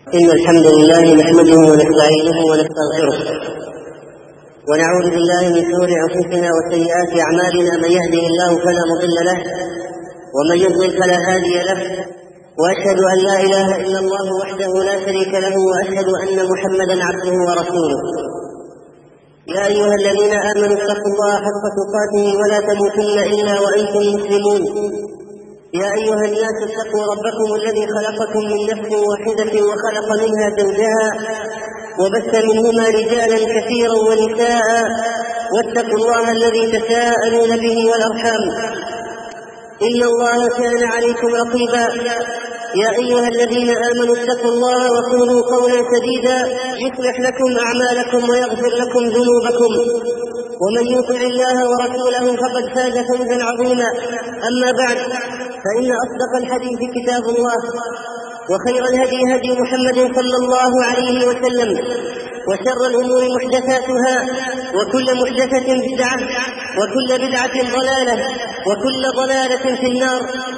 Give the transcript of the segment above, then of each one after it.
إن الحمد لله نحمده ونستعينه ونستغفره ونعوذ بالله من شرور أنفسنا وسيئات أعمالنا. من يهده الله فلا مضل له ومن يضلل فلا هادي له، وأشهد أن لا إله إلا الله وحده لا شريك له، وأشهد أن محمدا عبده ورسوله. يا أيها الذين آمنوا اتقوا الله حق تقاته ولا تموتن إلا وأنتم مسلمون. يا أيها الناس اتقوا ربكم الذي خلقكم من نفس واحدة وخلق منها زوجها وبث منهما رجالا كثيرا ونساء، واتقوا الله الذي تساءلون به والأرحام إن الله كان عليكم رقيبا. يا أيها الذين آمنوا اتقوا الله وقولوا قولا سديدا يصلح لكم أعمالكم ويغفر لكم ذنوبكم، ومن يطع الله ورسوله فقد فاز فوزا عظيما. أما بعد، فإن أصدق الحديث كتاب الله، وخير الهدي هدي محمد صلى الله عليه وسلم، وشر الأمور محدثاتها، وكل محدثة بدعة، وكل بدعة ضلالة، وكل ضلالة في النار.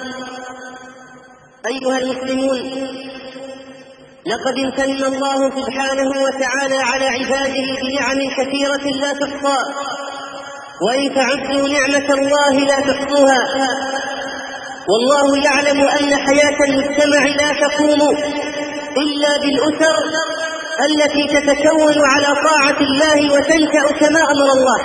أيها المسلمون، لقد امتن الله سبحانه وتعالى على عباده بنعم كثيرة لا تحصى، وإن تعدوا نعمة الله لا تحصوها. والله يعلم أن حياة المجتمع لا تقوم إلا بالأسر التي تتكون على طاعة الله وتنشأ كما أمر الله.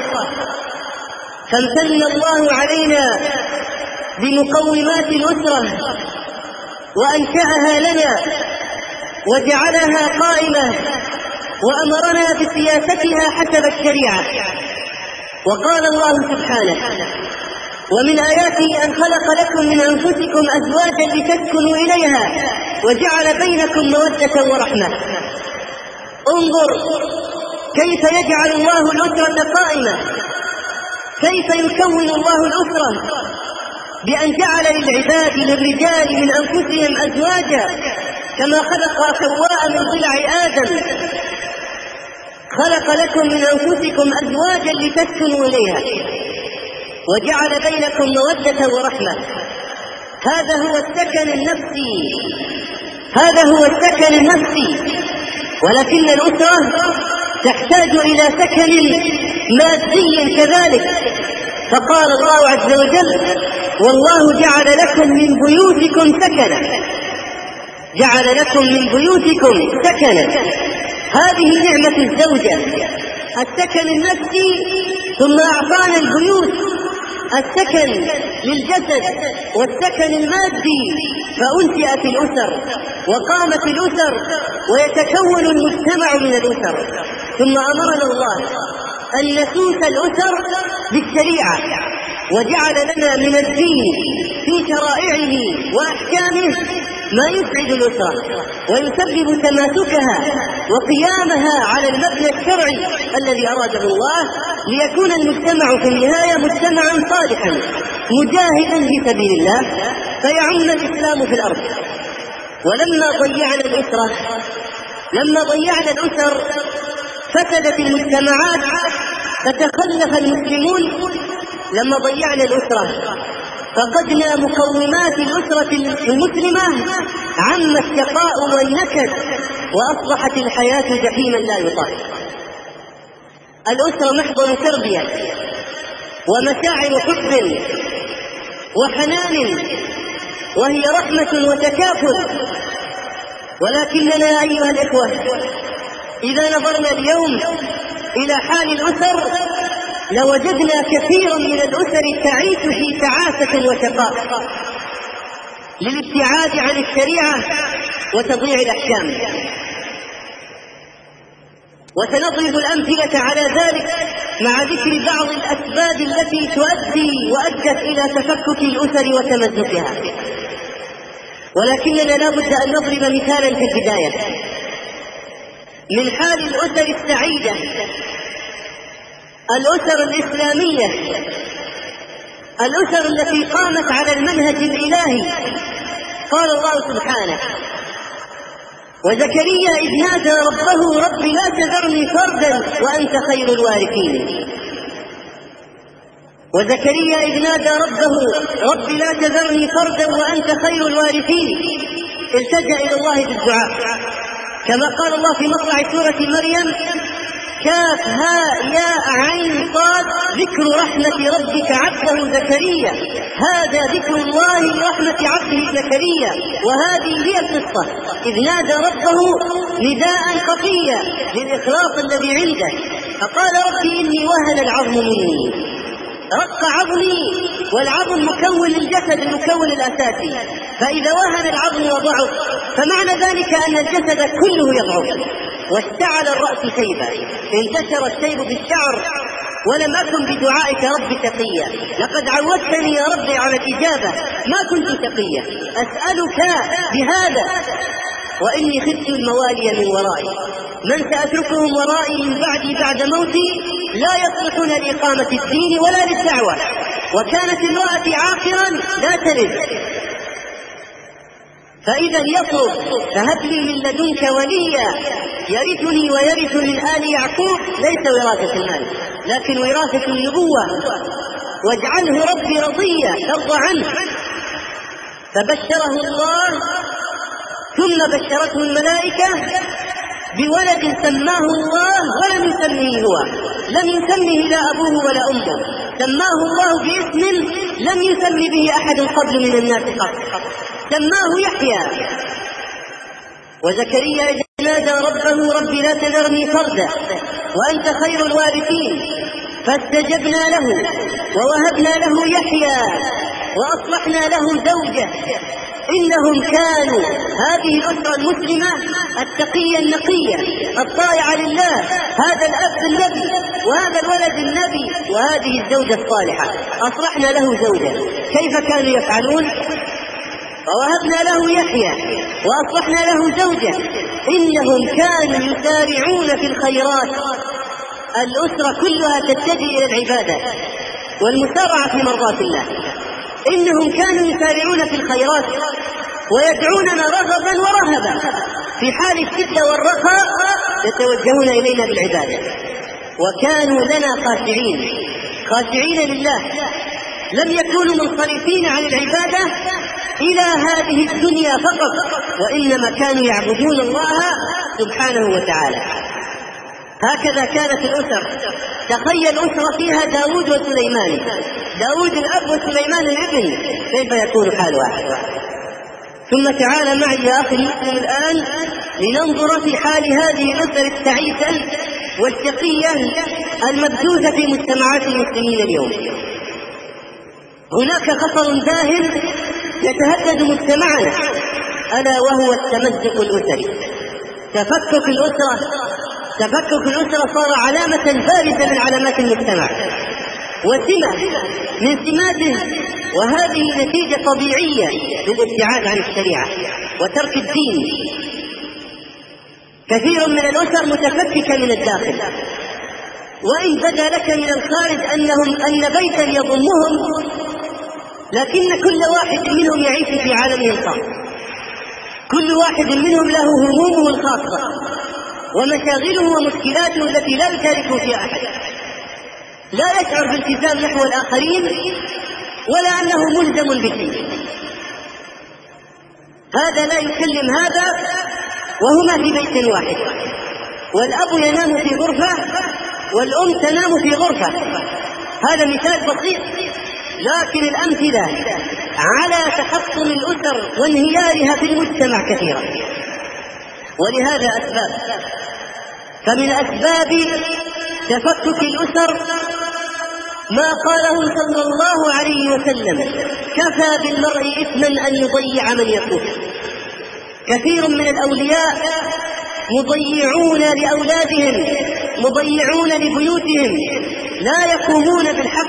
فامتن الله علينا بمقومات الأسرة وأنشأها لنا وجعلها قائمة، وأمرنا بسياستها حسب الشريعة. وقال الله سبحانه: ومن آياته أن خلق لكم من أنفسكم أزواجا لتسكنوا إليها وجعل بينكم مودة ورحمة. انظر كيف يجعل الله الأسرة قائمة، كيف يكون الله الأسرة بأن جعل للعباد للرجال من أنفسهم أزواجا، كما خلق حواء من ضلع آدم. خلق لكم من أنفسكم أزواجا لتسكنوا إليها وجعل بينكم مودة ورحمة. هذا هو السكن النفسي، هذا هو السكن النفسي. ولكن الأسرة تحتاج إلى سكن مادي كذلك. فقال الله عز وجل: والله جعل لكم من بيوتكم سكنا، جعل لكم من بيوتكم سكنا. هذه نعمة الزوجة، السكن النفسي، ثم أعطانا البيوت، السكن للجسد والسكن المادي. فأنشئت الأسر وقامت الأسر ويتكون المجتمع من الأسر. ثم أمرنا الله أن نسوس الأسر بالشريعة، وجعل لنا من الدين في شرائعه وأحكامه ما يسعد الأسرة ويسبب تماسكها وقيامها على المبنى الشرعي الذي أراده الله، ليكون المجتمع في النهاية مجتمعا صالحا مجاهدا في سبيل الله، فيعم الإسلام في الأرض. ولما ضيعنا الأسر فسدت المجتمعات، فتخلف المسلمون. لما ضيعنا الأسرة فقدنا مقومات الأسرة المسلمة، عم الشقاء والنكد، وأصبحت الحياة جحيما لا يطاق. الأسرة محضن تربية ومشاعر حب وحنان، وهي رحمة وتكافل. ولكننا أيها الإخوة، إذا نظرنا اليوم إلى حال الأسر لوجدنا كثيرا من الأسر تعيش في تعاسة وشقاء للابتعاد عن الشريعة وتضييع الأحكام. وسنضرب الأمثلة على ذلك مع ذكر بعض الأسباب التي تؤدي وأدت إلى تفكك الأسر وتمزقها. ولكننا لا بد أن نضرب مثالا في البداية من حال الأسر السعيدة، الأسر الإسلامية، الأسر التي قامت على المنهج الإلهي. قال الله سبحانه: وزكريا إذ نادى ربه رب لا تذرني فردا وأنت خير الوارثين. وزكريا إذ نادى ربه رب لا تذرني فردا وأنت خير الوارثين. التجأ إلى الله بالدعاء كما قال الله في مطلع سورة مريم: كاف ها ياء عين صاد ذكر رحمة ربك عبده زكريا، هذا ذكر الله لرحمة عبده زكريا. وهذه هي القصة: إذ نادى ربه نداء خفيا للإخلاص الذي عنده، فقال: ربي إني وهن العظم مني، رق عظمي، والعظم مكون للجسد، المكون الأساسي، فإذا وهن العظم وضعف فمعنى ذلك أن الجسد كله يضعف. واشتعل الرأس شيبا، انتشر الشيب بالشعر، ولم أكن بدعائك رب شقيا، لقد عودتني يا ربي على الإجابة، ما كنت شقيا، أسألك بهذا وإني خفت الموالي من ورائي، من سأتركهم ورائي من بعدي بعد موتي لا يصلحون لإقامة الدين ولا للدعوة، وكانت امرأتي عاقرا لا تلد، فإذا يطلب فهب لي من لدنك وليا يرثني ويرث من آل يعقوب، ليس وراثة المال لكن وراثة النبوة، واجعله ربي رضيا ترضى عنه. فبشره الله، ثم بشرته الملائكة بولد سماه الله ولم يسمه هو، لم يسمه لا أبوه ولا أمه، سماه الله باسم لم يسم به أحد قبل من الناس قط، سماه يحيى. وزكريا إذ نادى ربه: رب لا تذرني فردا وأنت خير الوارثين، فاستجبنا له ووهبنا له يحيى وأصلحنا له زوجه، إنهم كانوا، هذه الأسرة المسلمة التقية النقية الطائعة لله، هذا الأب النبي وهذا الولد النبي وهذه الزوجة الصالحة، أصلحنا له زوجه. كيف كانوا يفعلون؟ ووهبنا له يحيى وأصلحنا له زوجه، إنهم كانوا يسارعون في الخيرات. الأسرة كلها تتجه إلى العبادة والمسارعة في مرضات الله، إنهم كانوا يسارعون في الخيرات ويدعوننا رغبا ورهبا، في حال الشدة والرخاء يتوجهون إلينا بالعبادة، وكانوا لنا خاشعين لله، لم يكونوا منصرفين عن العبادة إلى هذه الدنيا فقط، وإنما كانوا يعبدون الله سبحانه وتعالى. هكذا كانت الأسر. تخيل أسرة فيها داود وسليمان، داود الأب وسليمان الابن، كيف يكون حالها؟ ثم تعال معي يا أخي المسلم الآن لننظر في حال هذه الأسر التعيسة والشقية المبثوثة في مجتمعات المسلمين اليوم. هناك خطر داهم يتهدد مجتمعنا، ألا وهو التمزق الأسري. تفكك الأسرة صار علامة بارزة من علامات المجتمع وسمة من سماته، وهذه نتيجة طبيعية للابتعاد عن الشريعة وترك الدين. كثير من الأسر متفككة من الداخل، وإن بدا لك من الخارج أن بيتا يضمهم، لكن كل واحد منهم يعيش في عالمه الخاص، كل واحد منهم له همومه الخاصة ومشاغله ومشكلاته التي لا يشاركه فيها أحد، لا يشعر بالتزام نحو الآخرين ولا أنه ملزم بشيء. هذا لا يكلم هذا وهما في بيت واحد، والأب ينام في غرفة والأم تنام في غرفة. هذا مثال بسيط، لكن الأمثلة على تحطم الأسر وانهيارها في المجتمع كثيرة، ولهذا أسباب. فمن أسباب تفكك الأسر ما قاله صلى الله عليه وسلم: كفى بالمرء إثما أن يضيع من يقوت. كثير من الأولياء مضيعون لأولادهم، مضيعون لبيوتهم، لا يقومون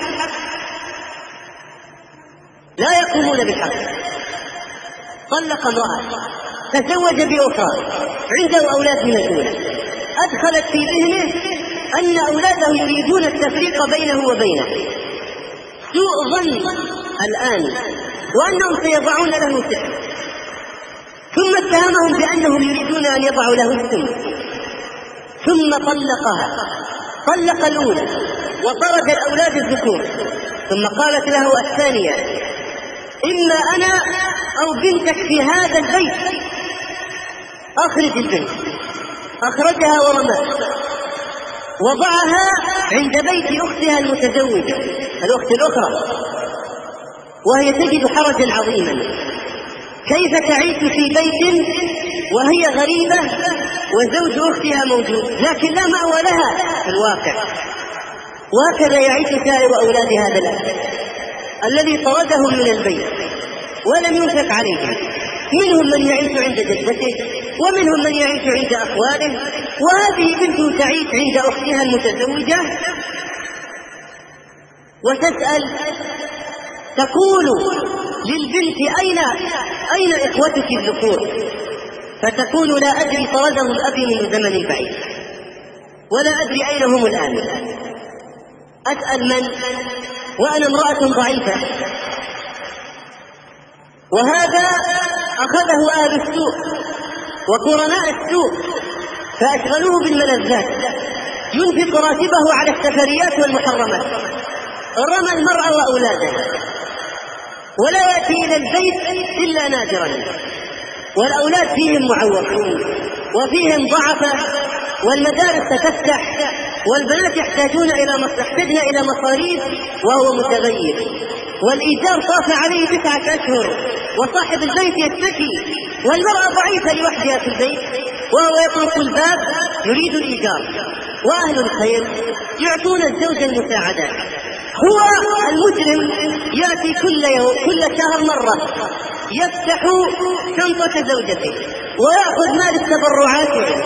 بالحق. طلق امرأة، تزوج بأخرى، عنده أولاد من الأولى، أدخلت في ذهنه أن أولاده يريدون التفريق بينه وبينه، سوء ظن الآن، وأنهم سيضعون له سحر، ثم اتهمهم بأنهم يريدون أن يضعوا له السم، ثم طلقها، طلق الأولى وطرد الأولاد الذكور، ثم قالت له الثانية: إما أنا أو بنتك في هذا البيت. أخرج البنت، أخرجها ورماها، وضعها عند بيت أختها المتزوجة الأخت الأخرى، وهي تجد حرجا عظيما. كيف تعيش في بيت وهي غريبة وزوج أختها موجود لكن لا مأوى لها في الواقع؟ وهكذا يعيش سائر أولاد هذا الأب الذي طردهم من البيت ولم ينفق عليهم. منهم من يعيش عند جدته، ومنهم من يعيش عند أخواله، وهذه بنته تعيش عند أختها المتزوجة وتسأل، تقول للبنت أين إخوتك الذكور؟ فتقول لا أدري، طردهم أبي من زمن بعيد ولا أدري أين هم الآن. أسأل من؟ وأنا امرأة ضعيفة. وهذا أخذه أهل السوء وقرناء السوء فأشغلوه بالملذات، ينفق راتبه على السفريات والمحرمات، رمى المرأة وأولادها، ولا يأتي إلى البيت إلا نادرا، والأولاد فيهم معوقون وفيهم ضعفة، والمدارس تفتح، والبنات يحتاجون إلى مصاريف وهو متغير، والإيجار طاف عليه 9 أشهر، وصاحب البيت يشتكي، والمرأة ضعيفة لوحدها في البيت وهو يطرق الباب يريد الإيجار. وأهل الخير يعطون الزوج المساعدات. هو المجرم يأتي كل شهر مرة يفتح شنطة زوجته ويأخذ مال التبرعات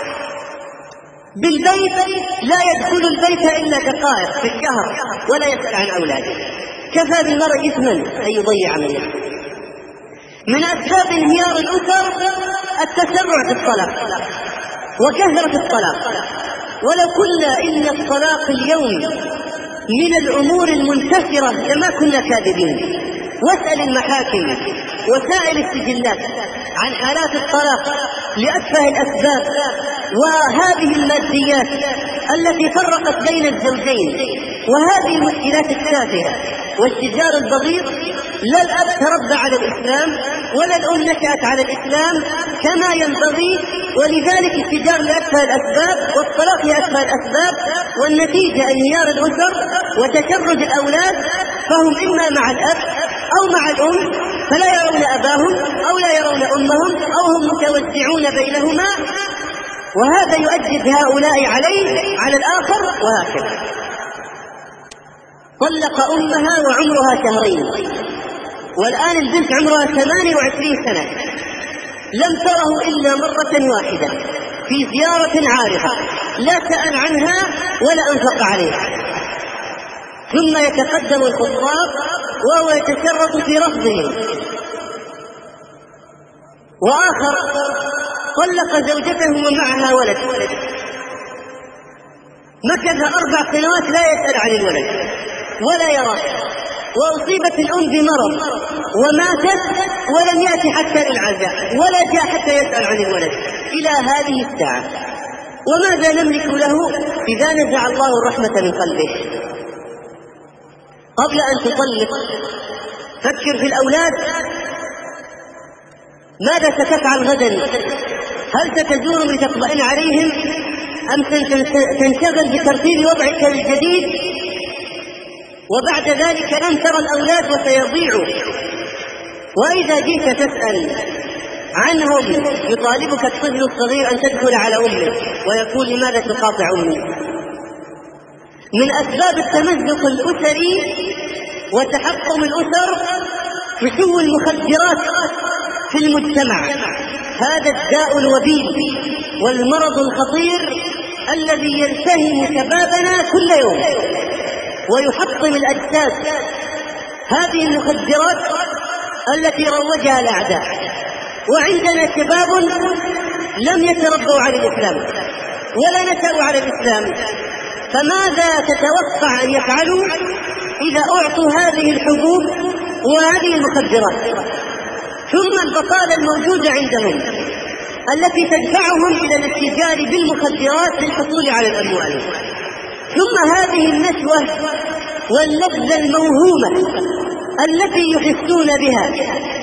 بالبيت، لا يدخل البيت إلا دقائق في الشهر ولا يسأل عن أولاده. كفى بالمرء إثما أن يضيع من نفسه. من أسباب انهيار الأسر التسرع في الطلاق وكثرة الطلاق. ولو قلنا إن الطلاق اليوم من الأمور المنتشرة لما كنا كاذبين. واسأل المحاكم وسائل السجلات عن حالات الطلاق لأتفه الأسباب وهذه الماديات التي فرقت بين الزوجين، وهذه المشكلات التافهة والشجار البغيض. لا الأب تربى على الإسلام ولا الأم نشأت على الإسلام كما ينبغي، ولذلك الشجار لأتفه الأسباب والطلاق لأتفه الأسباب، والنتيجة انهيار الأسر وتشرد الأولاد، فهم إما مع الأب أو مع الأم فلا يرون أباهم أو لا يرون أمهم أو هم متوزعون بينهما، وهذا يؤجج هؤلاء على الآخر. وهكذا طلق أمها وعمرها 2 شهر، والآن البنت عمرها 28 سنة، لم تره إلا مرة واحدة في زيارة عارضة، لا سأل عنها ولا أنفق عليها. ثم يتقدم الخطاب وهو يتشرط في رفضهم. وآخر طلق زوجته ومعها ولد، مكث 4 سنوات لا يسأل عن الولد ولا يراه، وأصيبت الأم بمرض وماتت ولم يأتي حتى للعزاء ولا جاء حتى يسأل عن الولد إلى هذه الساعة. وماذا نملك له إذا نزع الله الرحمة من قلبه؟ قبل أن تطلق فكر في الأولاد، ماذا ستفعل غدا؟ هل ستزورهم لتطمئن عليهم أم تنشغل بترتيب وضعك الجديد؟ وبعد ذلك لن ترى الأولاد وسيضيعوا. وإذا جئت تسأل عنهم يطالبك الطفل الصغير أن تدخل على أمه ويقول لماذا تقاطع أمي؟ من أسباب التمزق الأسري وتحطم الأسر فشو المخدرات في المجتمع، هذا الداء الوبيل والمرض الخطير الذي يلتهم شبابنا كل يوم ويحطم الأجساد. هذه المخدرات التي روجها الأعداء، وعندنا شباب لم يتربوا على الإسلام ولا نشأوا على الإسلام، فماذا تتوقع أن يفعلوا إذا أعطوا هذه الحبوب وهذه المخدرات؟ ثم البطالة الموجودة عندهم التي تدفعهم إلى الاتجار بالمخدرات للحصول على الأموال، ثم هذه النشوة واللذة الموهومة التي يحسون بها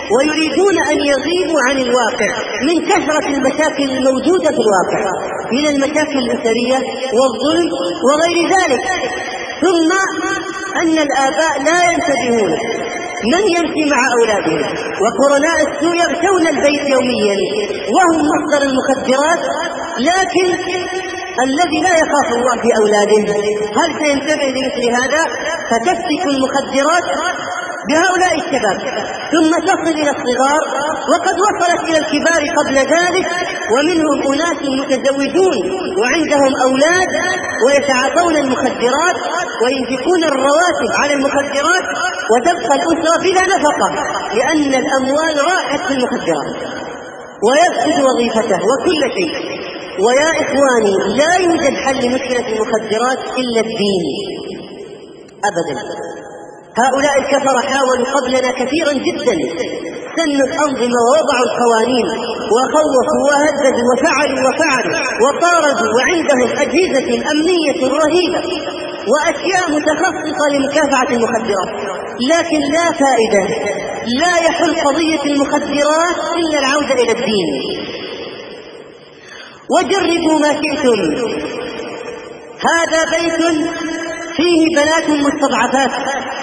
ويريدون أن يغيبوا عن الواقع من كثرة المشاكل الموجودة في الواقع من المشاكل الأسرية والظلم وغير ذلك. ثم أن الآباء لا ينتبهون من يمشي مع أولادهم، وقرناء السوء يغشون البيت يوميا وهم مصدر المخدرات، لكن الذي لا يخاف الله في أولاده هل سينتبه لمثل هذا؟ فتفتك المخدرات بهؤلاء الشباب ثم تصل إلى الصغار، وقد وصلت إلى الكبار قبل ذلك، ومنهم أناس متزوجون وعندهم أولاد ويتعاطون المخدرات وينفقون الرواتب على المخدرات، وتبقى الأسرة بلا نفقة لأن الأموال راحت في المخدرات ويفقد وظيفته وكل شيء. ويا إخواني، لا يوجد حل لمشكلة المخدرات إلا الدين أبدا. هؤلاء الكفرة حاولوا قبلنا كثيرا جدا، سنوا الأنظمة ووضعوا القوانين وخوفوا وهددوا وفعلوا وطاردوا، وعندهم أجهزة أمنية رهيبة وأشياء متخصصة لمكافحة المخدرات، لكن لا فائدة. لا يحل قضية المخدرات إلا العودة إلى الدين. وجربوا ما شئتم، هذا بيت فيه بنات مستضعفات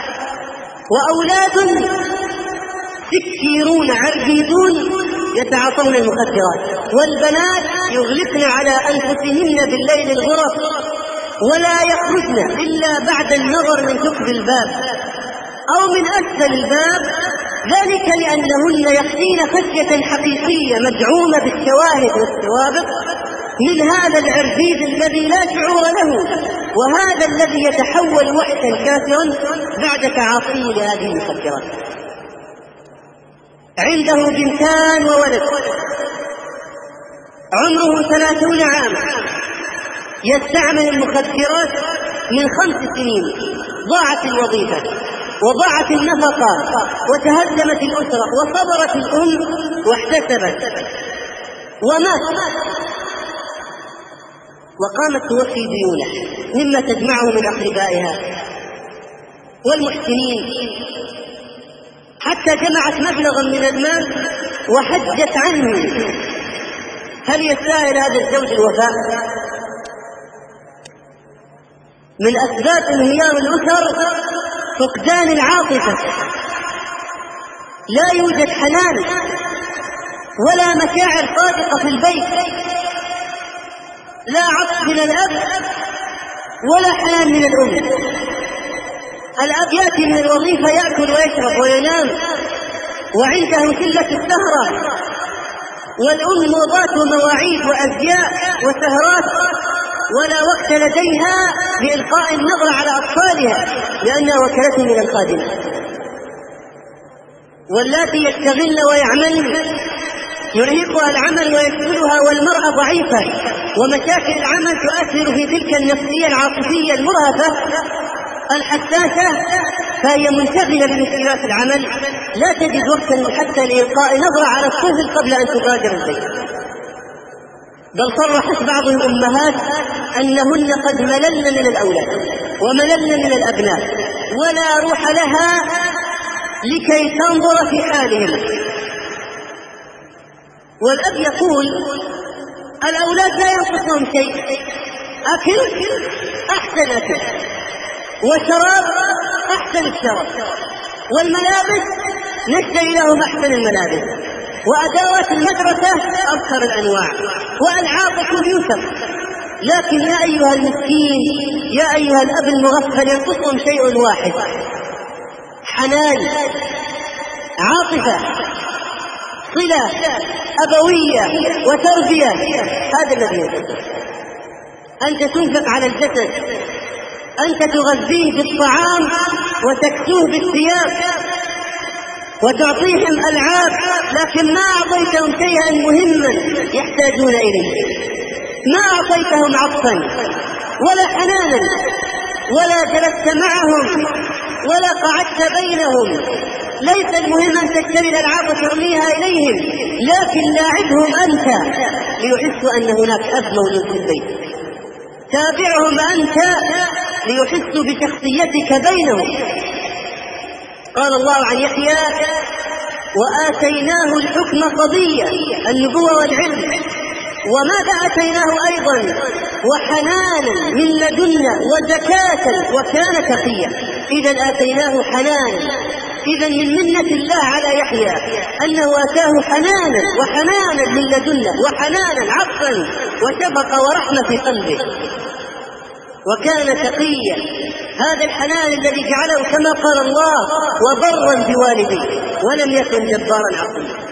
وأولاد سكيرون عربيدون يتعاطون المخدرات، والبنات يغلقن على أنفسهن بالليل الغرف ولا يخرجن إلا بعد النظر من ثقب الباب أو من أسفل الباب، ذلك لأنهن يخشين خشية حقيقية مدعومة بالشواهد والسوابق من هذا العربيد الذي لا شعور له، وهذا الذي يتحول وحشا كافرا بعد تعاطيه لهذه المخدرات. عنده بنتان وولد عمره 30 عاما يستعمل المخدرات من 5 سنين، ضاعت الوظيفة وضاعت النفقة وتهدمت الأسرة وصبرت الأم واحتسبت ومات، وقامت توفي ديونه مما تجمعه من أقربائها والمحسنين، حتى جمعت مبلغا من المال وحجت عنه. هل يستاهل هذا الزوج الوفاء؟ من أسباب انهيار الأسر فقدان العاطفة، لا يوجد حنان ولا مشاعر صادقة في البيت، لا عطف من الأب ولا حنان من الأم. الأب يأتي من الوظيفة يأكل ويشرب وينام وعنده شلة السهرة، والأم ذات مواعيد وأزياء وسهرات ولا وقت لديها لإلقاء النظر على أطفالها لأنها وكلتهم إلى الخادمة. واللاتي يشتغلن ويعملن يرهقها العمل ويكسلها، والمرأة ضعيفة ومشاكل العمل تؤثر في تلك النفسية العاطفية المرهفة الحساسة، فهي منشغلة بمسؤوليات العمل، لا تجد وقتا حتى لإلقاء نظرة على الطفل قبل أن تغادر البيت. بل صرحت بعض الأمهات أنهن قد مللن من الأولاد ومللن من الأبناء ولا روح لها لكي تنظر في حالهم. والأب يقول الأولاد لا ينقصهم شيء، أكل أحسن أكل، وشراب أحسن الشراب، والملابس نشتري لهم أحسن الملابس، وأدوات المدرسة أبخر الأنواع، وألعاب كمبيوتر. لكن يا أيها المسكين، يا أيها الأب المغفل، ينقصهم شيء واحد: حنان، عاطفة، صلة أبوية وتربية. هذا الذي ينقص. أنت تنفق على الجسد، أنت تغذيه بالطعام وتكسوه بالثياب وتعطيهم ألعاب، لكن ما أعطيتهم شيئا مهما يحتاجون إليه، ما أعطيتهم عطفا ولا حنانا ولا جلست معهم ولا قعدت بينهم. ليس المهم أن تشتري الألعاب وترميها إليهم، لكن لاعبهم أنت ليحسوا أن هناك أب موجود في البيت. تابعهم أنت ليحسوا بشخصيتك بينهم. قال الله عن يحيى: وآتيناه الحكم صبيا، النبوة والعلم. وماذا آتيناه أيضا؟ وحنانا من لدنا وزكاة وكان تقيا. إذا آتيناه حنانا. إذا من منة الله على يحيى أنه آتاه حنانا، وحنانا من لدنا، وحنانا عطفا وشفقة ورحمة في قلبه، وكان تقيا. هذا الحنان الذي جعله كما قال الله وبرا بوالديه ولم يكن جبارا عصيا.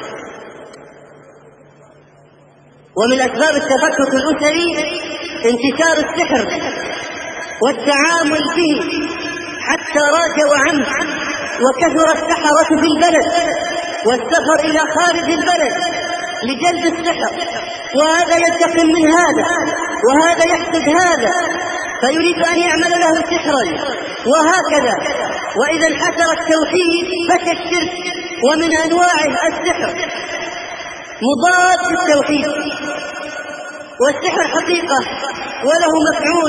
ومن أسباب التفكك الأسري انتشار السحر والتعامل به حتى راج وعم، وكثر السحرة في البلد والسفر إلى خارج البلد لجلب السحر، وهذا ينتقم من هذا وهذا يحسد هذا فيريد أن يعمل له سحرا، وهكذا. وإذا انحسر التوحيد فشى الشرك، ومن أنواعه السحر مضاد للتوحيد. والسحر حقيقة وله مفعول.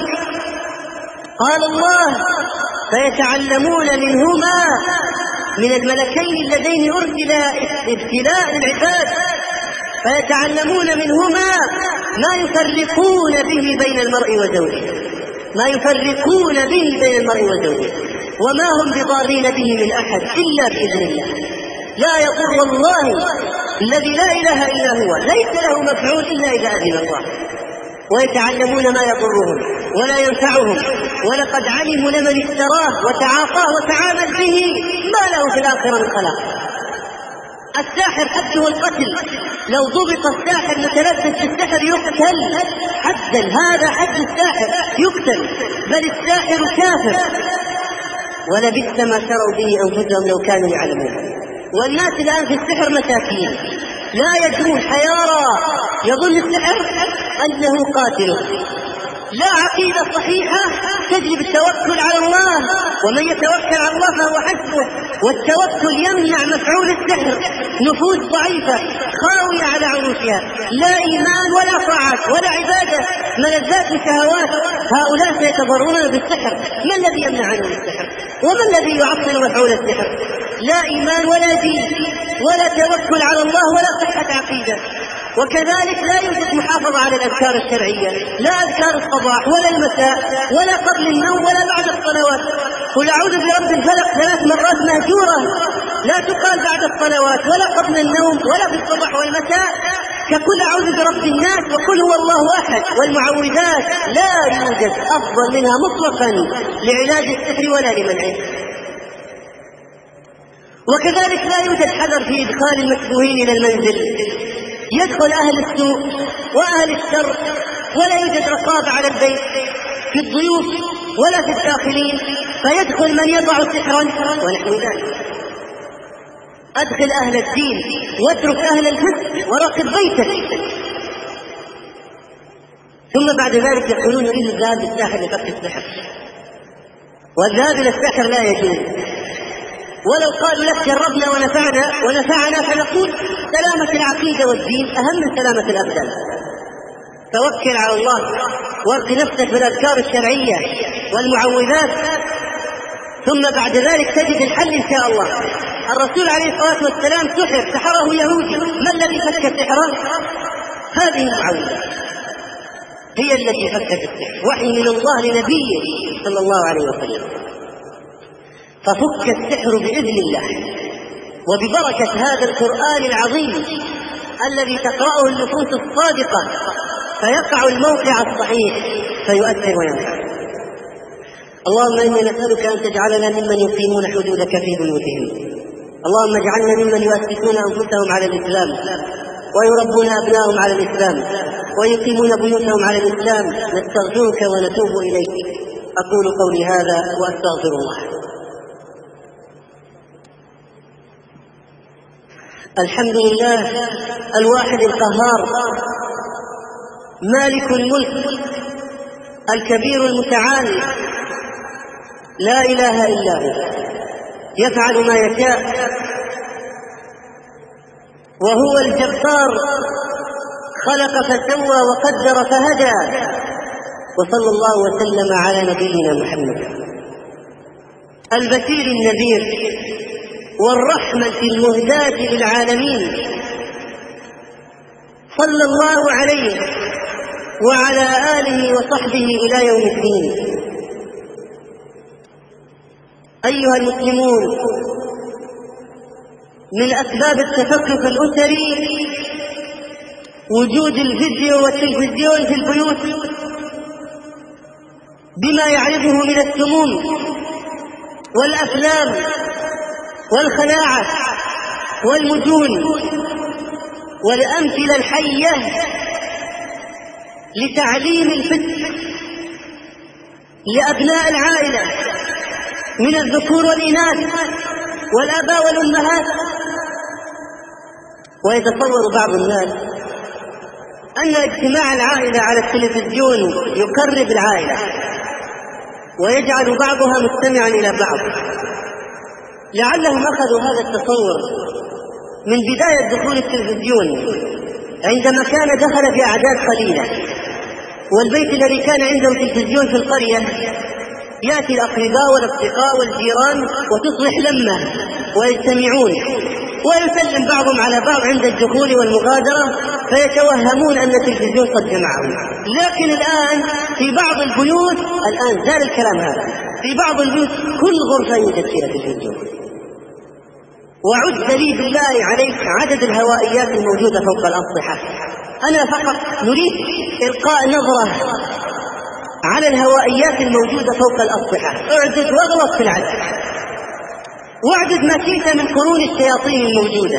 قال الله فيتعلمون منهما، من الملكين اللذين أرسل ابتلاء العباد، فيتعلمون منهما ما يفرقون به بين المرء وزوجه، ما يفرقون به بين المرء وزوجه، وما هم بضارين به من أحد إلا بإذن الله. لا يضر والله الذي لا إله إلا هو، ليس له مفعول إلا إذا أذن الله. ويتعلمون ما يضرهم ولا ينفعهم، ولقد علموا لمن اشتراه وتعاطاه وتعامل به ما له في الآخرة من خلاق. الساحر حده القتل، لو ضبط الساحر متلبس بالسحر يقتل حدا، هذا حد الساحر يقتل، بل الساحر كافر، ولبئس ما شروا به أنفسهم لو كانوا يعلمون. والناس الآن في السحر مساكين لا يدرون، حيارى، يظن السحر أنه قاتل. لا عقيدة صحيحة تجلب التوكل على الله، ومن يتوكل على الله فهو حسبه. والتوكل يمنع مفعول السحر، نفوس ضعيفة خاوية على عروشها، لا إيمان ولا طاعات ولا عبادة، ملذات وشهوات، هؤلاء سيتضررون بالسحر. ما الذي يمنع عنهم السحر؟ وما الذي يعطل مفعول السحر؟ لا إيمان ولا دين ولا توكل على الله ولا صحة عقيدة. وكذلك لا يوجد محافظة على الأذكار الشرعية، لا أذكار الصباح ولا المساء ولا قبل النوم ولا بعد الصلوات. قل أعوذ برب الفلق 3 مرات مهجورة، لا تقال بعد الصلوات ولا قبل النوم ولا في الصباح والمساء، كقل أعوذ برب الناس وقل هو الله أحد والمعوذات، لا يوجد أفضل منها مطلقا لعلاج السحر ولا لمنعه. وكذلك لا يوجد حذر في إدخال المشبوهين إلى المنزل، يدخل أهل السوء وأهل الشر، ولا يوجد رقابة على البيت في الضيوف ولا في الداخلين، فيدخل من يضع سحرا ونحو ذلك. أدخل أهل الدين واترك أهل الفسق وراقب بيتك. ثم بعد ذلك يقولون نريد الذهاب للساحر لفك السحر، والذهاب إلى السحر لا يجوز. ولو قالوا لك جربنا ونفعنا فنقول سلامة العقيدة والدين أهم من سلامة الأبدان. توكل على الله وارق نفسك بالأذكار الشرعية والمعوذات، ثم بعد ذلك تجد الحل إن شاء الله. الرسول عليه الصلاة والسلام سحره يهودي، ما الذي فك سحره؟ هذه المعوذة هي التي فكت السحر، وحي من الله لنبيه صلى الله عليه وسلم. ففك السحر بإذن الله وببركة هذا القرآن العظيم الذي تقرأه النفوس الصادقة، فيقع الموقع الصحيح فيؤثر وينفع. اللهم إني نسألك أن تجعلنا ممن يقيمون حدودك في بيوتهم. اللهم اجعلنا ممن يؤسسون أنفسهم على الإسلام ويربون أبنائهم على الإسلام ويقيمون بيوتهم على الإسلام. نستغفرك ونتوب إليك. أقول قولي هذا وأستغفر الله. الحمد لله الواحد القهار، مالك الملك الكبير المتعال، لا إله إلا هو، يفعل ما يشاء، وهو الجبار، خلق فسوى وقدر فهدى. وصلى الله وسلم على نبينا محمد البشير النذير والرحمة المهداة للعالمين، صلى الله عليه وعلى آله وصحبه إلى يوم الدين. أيها المسلمون، من أسباب التفكك الأسري وجود الفيديو والتلفزيون في البيوت بما يعرضه من السموم والأفلام والخلاعة والمجون والأمثلة الحية لتعليم الفكر لأبناء العائلة من الذكور والإناث والآباء والأمهات. ويتصور بعض الناس أن اجتماع العائلة على التلفزيون يقرب العائلة ويجعل بعضها مستمعا إلى بعض. لعلهم أخذوا هذا التصور من بداية دخول التلفزيون، عندما كان دخل بأعداد قليلة، والبيت الذي كان عنده تلفزيون في القرية يأتي الأقرباء والأصدقاء والجيران وتصبح لمة ويجتمعون ويسلم بعضهم على بعض عند الدخول والمغادرة، فيتوهمون أن التلفزيون قد جمعهم. لكن الآن في بعض البيوت، الآن زال الكلام هذا، في بعض البيوت كل غرفة يوجد فيها تلفزيون. وعد لي بالله عليك عدد الهوائيات الموجودة فوق الأسطح. أنا فقط نريد إلقاء نظرة على الهوائيات الموجودة فوق الأسطح، اعدد واغلط في العدد، واعدد ما شئت من قرون الشياطين الموجودة.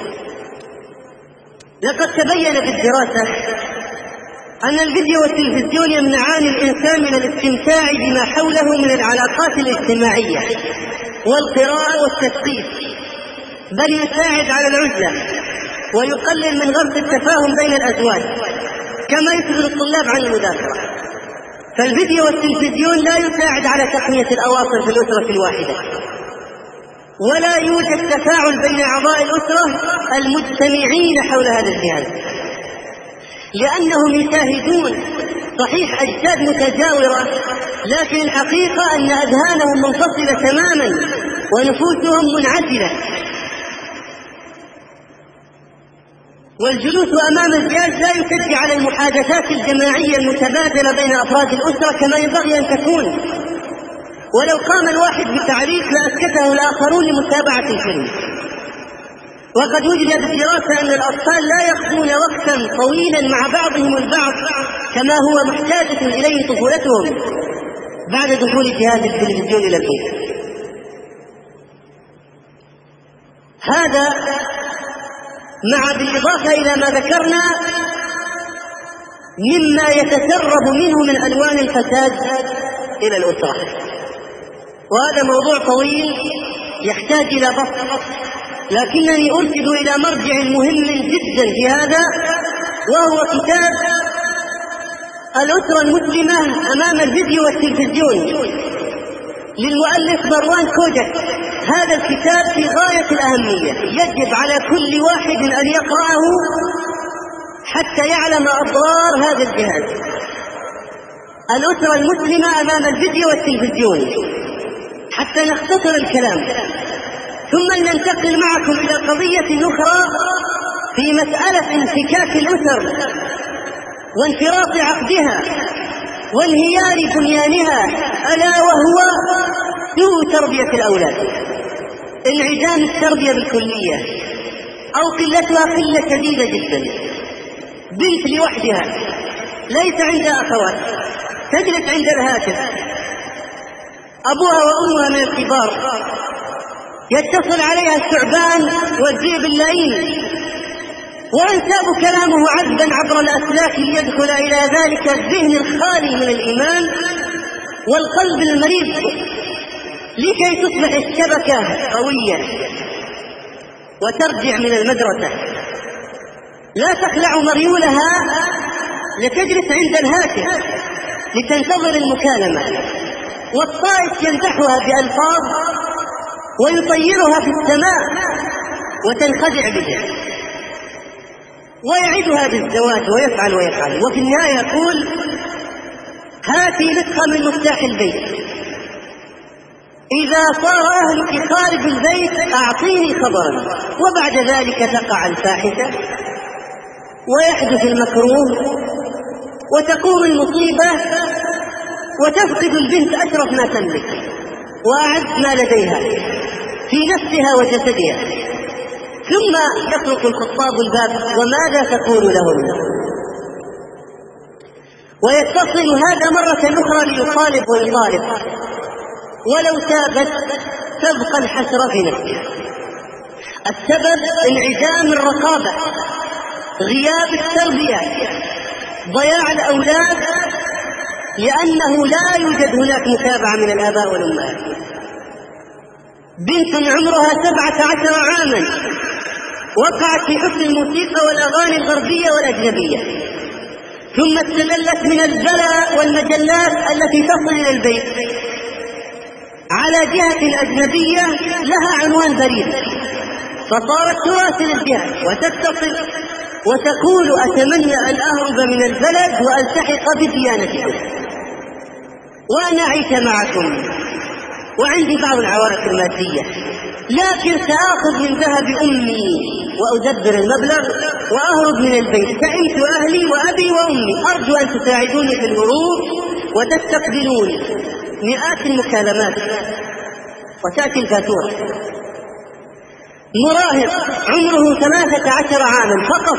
لقد تبين بالدراسة أن الفيديو والتلفزيون يمنعان الإنسان من الاستمتاع بما حوله من العلاقات الاجتماعية والقراءة والتثقيف، بل يساعد على العزلة ويقلل من غرس التفاهم بين الأزواج، كما يشغل الطلاب عن المذاكرة. فالفيديو والتلفزيون لا يساعد على تقوية الأواصر في الأسرة الواحدة، ولا يوجد تفاعل بين أعضاء الأسرة المجتمعين حول هذا الجهاز، لأنهم يشاهدون صحيح أجساد متجاورة، لكن الحقيقة أن أذهانهم منفصلة تماما ونفوسهم منعزلة. والجلوس أمام الجهاز لا يشجع على المحادثات الجماعية المتبادلة بين أفراد الأسرة كما ينبغي أن تكون. ولو قام الواحد بتعليق لأسكته الآخرون لمتابعة الفيلم. وقد وجد بالدراسة أن الأطفال لا يقضون وقتا طويلا مع بعضهم البعض كما هو محتاجة إليه طفولتهم بعد دخول جهاز التلفزيون إلى البيت. هذا مع بالإضافة إلى ما ذكرنا مما يتسرب منه من ألوان الفساد إلى الأسرة. وهذا موضوع طويل يحتاج إلى بسط، لكنني أرشد إلى مرجع مهم جدا في هذا، وهو كتاب الأسرة المسلمة أمام الفيديو والتلفزيون للمؤلف مروان كوجك. هذا الكتاب في غاية الأهمية، يجب على كل واحد أن يقرأه حتى يعلم أضرار هذا الجهاز. الأسرة المسلمة أمام الفيديو والتلفزيون، حتى نختصر الكلام، ثم ننتقل معكم إلى قضية أخرى في مسألة انفكاك الأسر وانفراط عقدها وانهيار بنيانها، ألا وهو سوء تربية الأولاد، انعدام التربية بالكلية أو قلتها قلة شديدة جدا. بنت لوحدها ليس عندها أخوات، تجلس عند الهاتف، أبوها وأمها من الكبار، يتصل عليها الثعبان والذئب اللئيم، وينساب كلامه عذبا عبر الأسلاك ليدخل إلى ذلك الذهن الخالي من الإيمان والقلب المريض، لكي تصبح الشبكة قوية وترجع من المدرسة. لا تخلع مريولها لتجلس عند الهاتف لتنتظر المكالمة، والطائف يمدحها بألفاظ ويطيرها في السماء وتنخدع به، ويعدها بالزواج ويفعل ويفعل، وفي النهاية يقول: هاتي نسخة من مفتاح البيت، إذا صار أهلك خارج البيت أعطيني خبرا، وبعد ذلك تقع الفاحشة ويحدث المكروه وتقوم المصيبة وتفقد البنت أشرف ما تملك وأعز ما لديها في نفسها وجسدها، ثم يطرق الخطاب الباب وماذا تقول لهم؟ ويتصل هذا مرة أخرى ليطالب ويطالب، ولو تابت تبقى الحسرة في نفسها. السبب انعدام الرقابة، غياب التربية، ضياع الأولاد، لأنه لا يوجد هناك متابعة من الآباء والأمهات. بنت عمرها 17 عاما وقعت في حسن الموسيقى والأغاني الغربية والأجنبية، ثم استدلت من البلاء والمجلات التي تصل إلى البيت على جهة أجنبية لها عنوان بريد، فصارت تراسل الجهة وتتصل وتقول أتمنى أن أهرب من البلد وألتحق بديانتكم وأنا أعيش معكم وعندي بعض العوائق المادية، لكن سآخذ من ذهب أمي وأدبر المبلغ وأهرب من البيت، سئمت أهلي وأبي وأمي، أرجو أن تساعدوني في الهروب وتستقبلوني. مئات المكالمات وتأتي الفاتورة. مراهق عمره 13 عاما فقط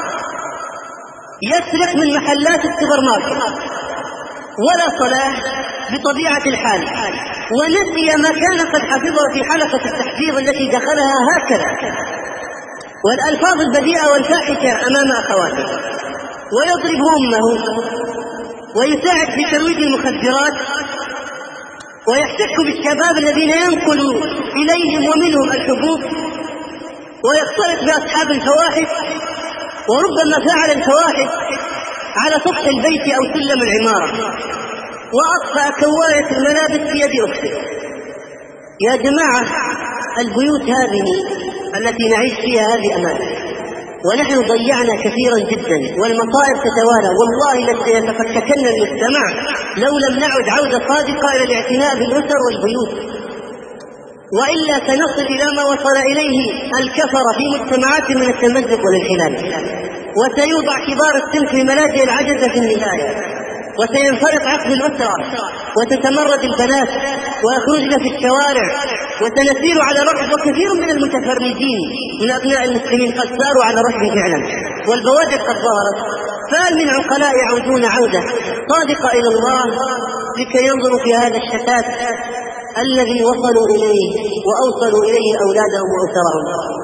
يسرق من محلات السوبر ماركت ولا صلاة بطبيعة الحال، ونسي ما كان قد حفظه في حلقة التحفيظ التي دخلها هكذا، والألفاظ البذيئة والفاحشة أمام أخواته، ويضرب أمه ويساعد في ترويج المخدرات ويحتك بالشباب الذين ينقل إليهم ومنهم الحبوب، ويختلط بأصحاب الفواحش، وربما فعل الفواحش على سطح البيت أو سلم العمارة، وأطفأ كواية الملابس في يد أخته. يا جماعة، البيوت هذه التي نعيش فيها هذه أمانة، ونحن ضيعنا كثيرا جدا والمصائب تتوالى، والله لسيتفككن المجتمع لو لم نعد عودة صادقة إلى الاعتناء بالأسر والبيوت، وإلا سنصل إلى ما وصل إليه الكفر في مجتمعات من التمزق والانحلال، وسيوضع كبار السن في ملاجئ العجزة في النهاية، وسينفرط عقد الأسرة، وتتمرد البنات ويخرجن في الشوارع، وسنسير على ركب. وكثير من المتفرجين من أبناء المسلمين قد ساروا على ركب فعلا، والبوادر قد ظهرت، فهل من عقلاء يعودون عودة صادقة إلى الله لكي ينظروا في هذا الشتات الذي وصلوا إليه وأوصلوا إليه أولادهم وأسرهم؟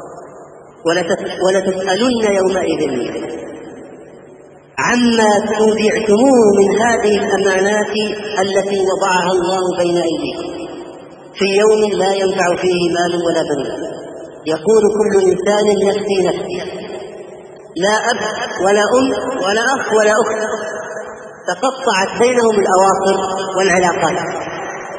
ولتسألن يومئذ عما تودعتموه من هذه الأمانات التي وضعها الله بين أيديكم في يوم لا ينفع فيه مال ولا بنون، يقول كل إنسان نفسي نفسي، لا أب ولا أم ولا أخ ولا أخت، تقطعت بينهم الأواصر والعلاقات.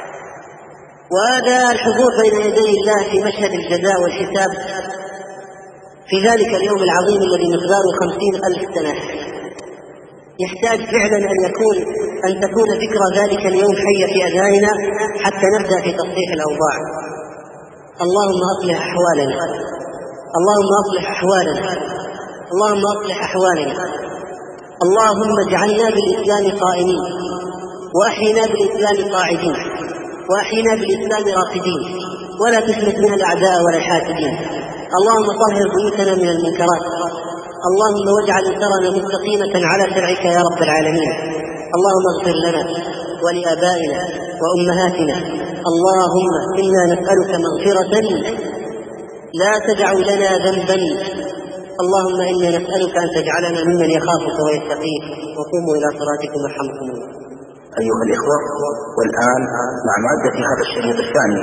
وهذا الحضور بين يدي الله في مشهد الجزاء والحساب في ذلك اليوم العظيم الذي مقداره 50,000 سنة يحتاج فعلا أن تكون ذكرى ذلك اليوم حية في أذهاننا حتى نبدأ في تصحيح الأوضاع. اللهم أصلح أحوالنا، اللهم أصلح أحوالنا، اللهم أصلح أحوالنا. اللهم اجعلنا بالإسلام قائمين، وأحينا بالإسلام قاعدين، وأحينا بالإسلام راقدين، ولا تشمتنا الأعداء ولا الحاسدين. اللهم طهر بيوتنا من المنكرات، اللهم واجعل أسرنا مستقيمة على شرعك يا رب العالمين. اللهم اغفر لنا ولآبائنا وأمهاتنا. اللهم إنا نسألك مغفرة لا تدع لنا ذنبا. اللهم إنا نسألك أن تجعلنا ممن يخافك ويتقيك. وقوموا إلى صلاتكم يرحمكم الله. أيها الإخوة، والآن مع مادة هذا الشريط الثاني.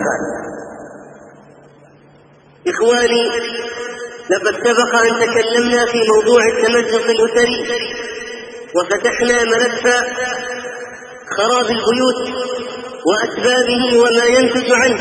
إخواني، لقد سبق أن تكلمنا في موضوع التمزق الأسري، وفتحنا ملف خراب البيوت وأسبابه وما ينتج عنه،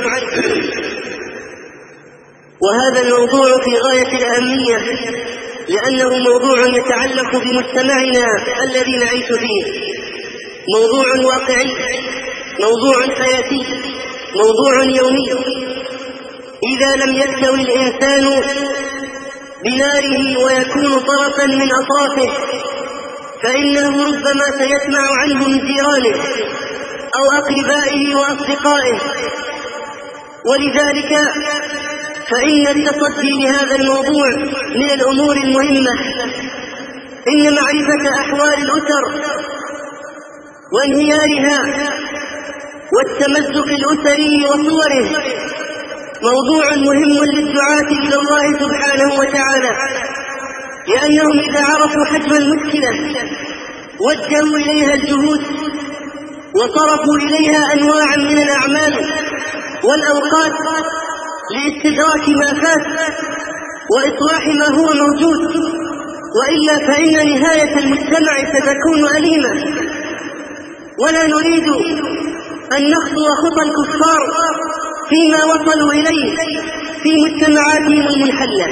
وهذا الموضوع في غاية الأهمية لأنه موضوع يتعلق بمجتمعنا الذي نعيش فيه، موضوع واقعي، موضوع حياتي، موضوع يومي إذا لم يكتوي الإنسان بناره ويكون طرفا من أطرافه فإنه ربما سيسمع عنه من جيرانه أو أقربائه وأصدقائه. ولذلك فإن التصدي لهذا الموضوع من الأمور المهمة. إن معرفة أحوال الأسر وانهيارها والتمزق الأسري وصوره موضوع مهم للدعاة إلى الله سبحانه وتعالى، لأنهم إذا عرفوا حجم المشكلة وجهوا إليها الجهود وصرفوا إليها أنواعا من الأعمال والأوقات لاستدراك ما فات وإصلاح ما هو موجود، وإلا فإن نهاية المجتمع ستكون أليمة. ولا نريد أن نخطو خطى الكفار فيما وصلوا إليه في مجتمعاتهم المنحلة.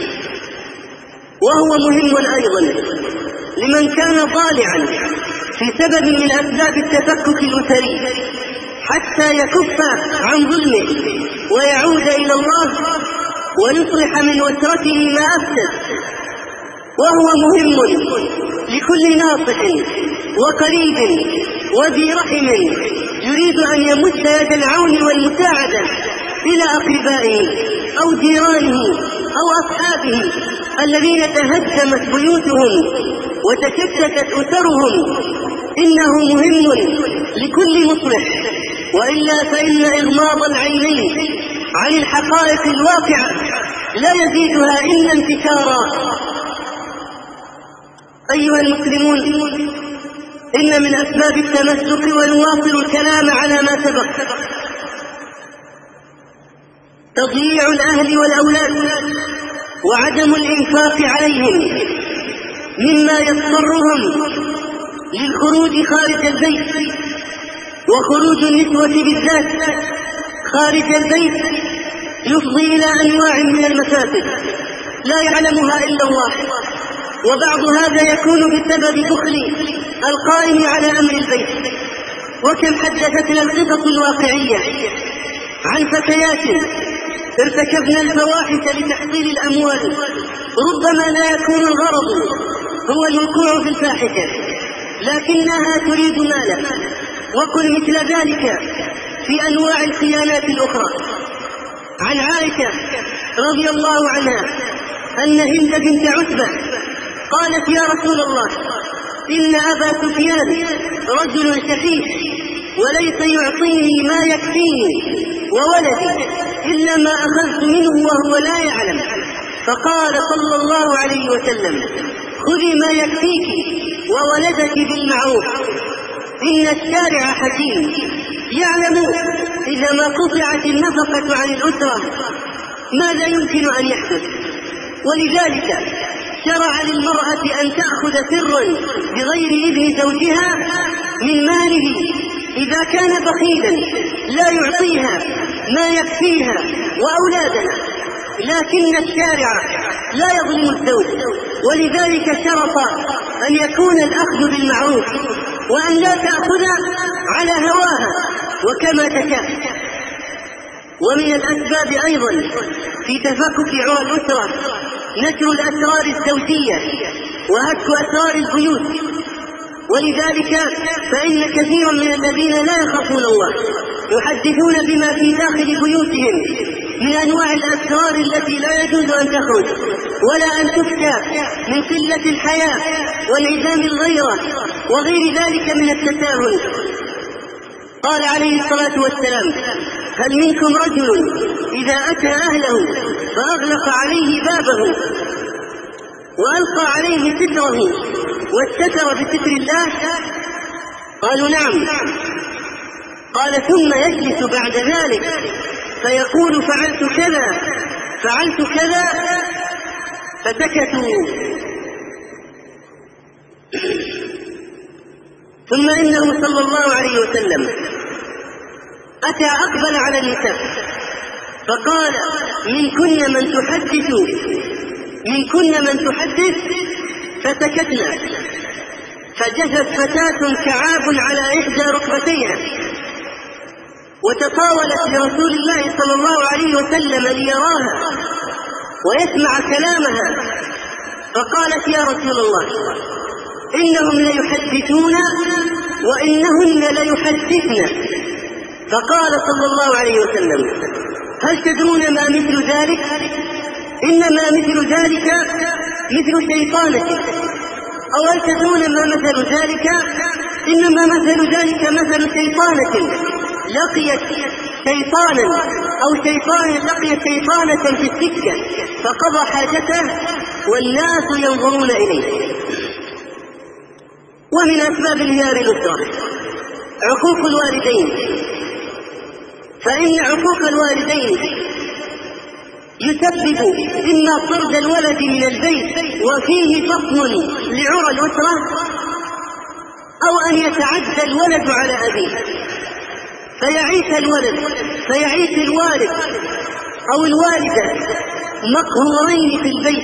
وهو مهم أيضا لمن كان ضالعا في سبب من أسباب التفكك الأسري حتى يكف عن ظلمه ويعود إلى الله ويصلح من أسرته ما أفسد. وهو مهم لكل ناصح وقريب وذي رحم يريد أن يمد يد العون والمساعدة إلى أقربائه أو جيرانه أو أصحابه الذين تهدمت بيوتهم وتشتتت أسرهم. إنه مهم لكل مصلح، وإلا فإن إغماض العينين عن الحقائق الواقعة لا يزيدها إلا انتشارا. أيها المسلمون، إن من أسباب التمسك ونواصل الكلام على ما سبق تضييع الأهل والأولاد وعدم الإنفاق عليهم، مما يضطرهم للخروج خارج البيت، وخروج النسوة بالذات خارج البيت يفضي إلى أنواع من المفاسد لا يعلمها إلا الله. وبعض هذا يكون بسبب بخل القائم على أمر البيت. وكم حدثتنا القصص الواقعية عن فتيات ارتكبن الفواحش لتحصيل الأموال، ربما لا يكون الغرض هو الوقوع في الفاحشة لكنها تريد مالا. وكل مثل ذلك في أنواع الخيانات الأخرى. عن عائشة رضي الله عنها أن هند بنت عتبة قالت: يا رسول الله، إن أبا سفيان رجل شحيح وليس يعطيني ما يكفيني وولدي إلا ما أخذت منه وهو لا يعلم. فقال صلى الله عليه وسلم: خذي ما يكفيك وولدك بالمعروف، إن الشارع حكيم يعلم إذا ما قطعت النفقة عن الأسرة ماذا يمكن أن يحدث. ولذلك شرع للمرأة أن تأخذ سرا بغير إذن زوجها من ماله إذا كان بخيلا لا يعطيها ما يكفيها وأولادنا. لكن الشارع لا يظلم الزوج، ولذلك شرط أن يكون الأخذ بالمعروف وأن لا تأخذ على هواها وكما تشاء. ومن الأسباب أيضا في تفكك عرى الأسرة نشر الأسرار الزوجية وهتك أسرار البيوت. ولذلك فإن كثيرا من الذين لا يخافون الله يحدثون بما في داخل بيوتهم من أنواع الأسرار التي لا يجوز أن تخرج ولا أن تفشى من قلة الحياء وانعدام الغيرة وغير ذلك من التساهل. قال عليه الصلاة والسلام: هل منكم رجل إذا أتى أهله فأغلق عليه بابه وألقى عليه ستره واستتر بستر الله؟ قالوا: نعم. قال: ثم يجلس بعد ذلك فيقول: فعلت كذا فعلت كذا، فسكتوا. ثم إنه صلى الله عليه وسلم أتى أقبل على النساء فقال: منكن من تحدث فسكتنا. فجثت فتاة كعاب على إحدى ركبتيها وتطاولت لرسول الله صلى الله عليه وسلم ليراها ويسمع كلامها، فقالت: يا رسول الله، إنهم ليحدثون وإنهن ليحدثن. فقال صلى الله عليه وسلم: هل تدرون ما مثل ذلك؟ إنما مثل ذلك مثل شيطانة. أو هل تدرون ما مثل ذلك؟ إنما مثل ذلك مثل شيطانة لقيت شيطانا، أو شيطان لقي شيطانة في السكة فقضى حاجته والناس ينظرون إليه. ومن أسباب انهيار الأسرة عقوق الوالدين، فإن عقوق الوالدين يسبب إما طرد الولد من البيت وفيه فصل لعرى الأسرة، أو أن يتعدى الولد على أبيه فيعيش الوالد أو الوالدة مقهورين في البيت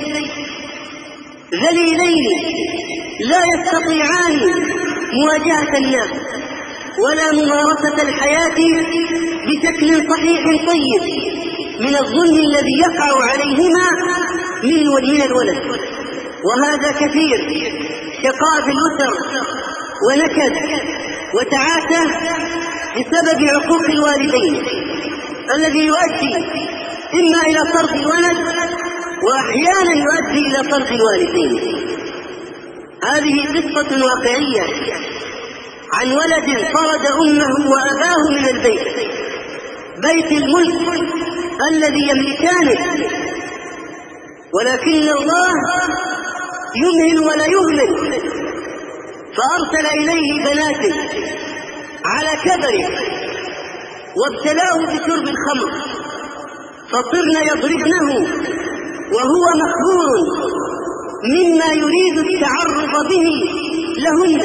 ذليلين لا يستطيعان مواجهة الناس ولا ممارسة الحياة بشكل صحيح طيب من الظلم الذي يقع عليهما من الولد. وهذا كثير، شقاء في الأسر ونكد وتعاسة بسبب عقوق الوالدين الذي يؤدي إما إلى طرد الولد وأحيانا يؤدي إلى طرد الوالدين. هذه قصة واقعية عن ولد طرد أمه وأباه من البيت، بيت الملك الذي يملكانه، ولكن الله يمهل ولا يهمل، فأرسل إليه بنات على كبره وابتلاه بشرب الخمر فصرن يضربنه وهو مخبور مما يريد التعرض به لهن.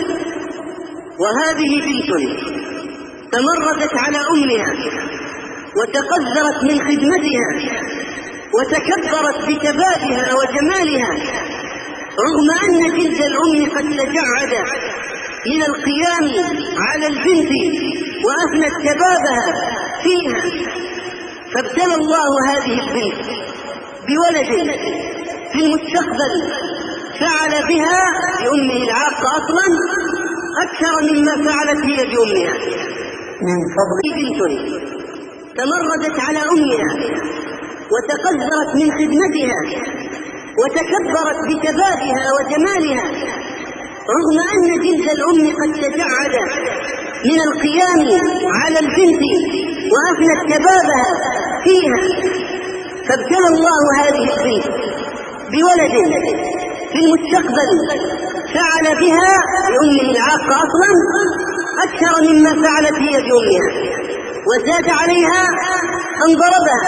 وهذه بنت تمردت على أمها وتقذرت من خدمتها وتكبرت بشبابها وجمالها، رغم أن جلد الأم قد تجعد من القيام على البنت وأفنت شبابها فيها. فابتلى الله هذه البنت بولد في المستقبل فعل بها بأمه العاقة أصلا أكثر مما فعلت هي بأمها. من فضل بنت تمردت على أمها وتقذرت من خدمتها وتكبرت بشبابها وجمالها، رغم أن جلد الأم قد تجعد من القيام على البنت وأفنت شبابها فيها. فابتلى الله هذه البنت بولد في المستقبل فعل بها بأمه العاقة أصلا أكثر مما فعلت هي بأمها، وزاد عليها أن ضربها.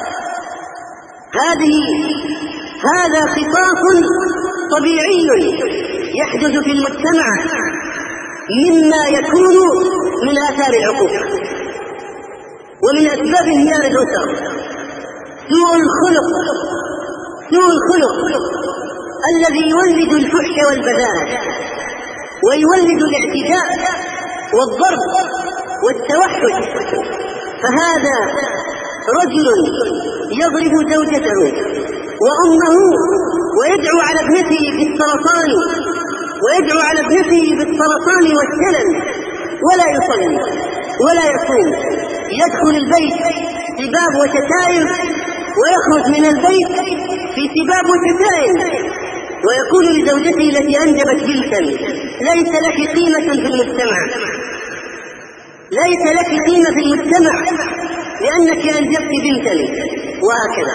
هذا خطاف طبيعي يحدث في المجتمع مما يكون من آثار العقوق. ومن أسباب انهيار الأسر سوء الخلق الذي يولد الفحش والبذاءة ويولد الاعتداء والضرب والتوحش. فهذا رجل يضرب زوجته وأمه ويدعو على ابنته بالسرطان والشلل ولا يصلي ولا يصوم، يدخل البيت سباب وشتائم ويخرج من البيت في سباب وشتائم، ويقول لزوجته التي أنجبت بنتا: ليس لك قيمة في المجتمع لأنك أنجبت بنتا، وهكذا.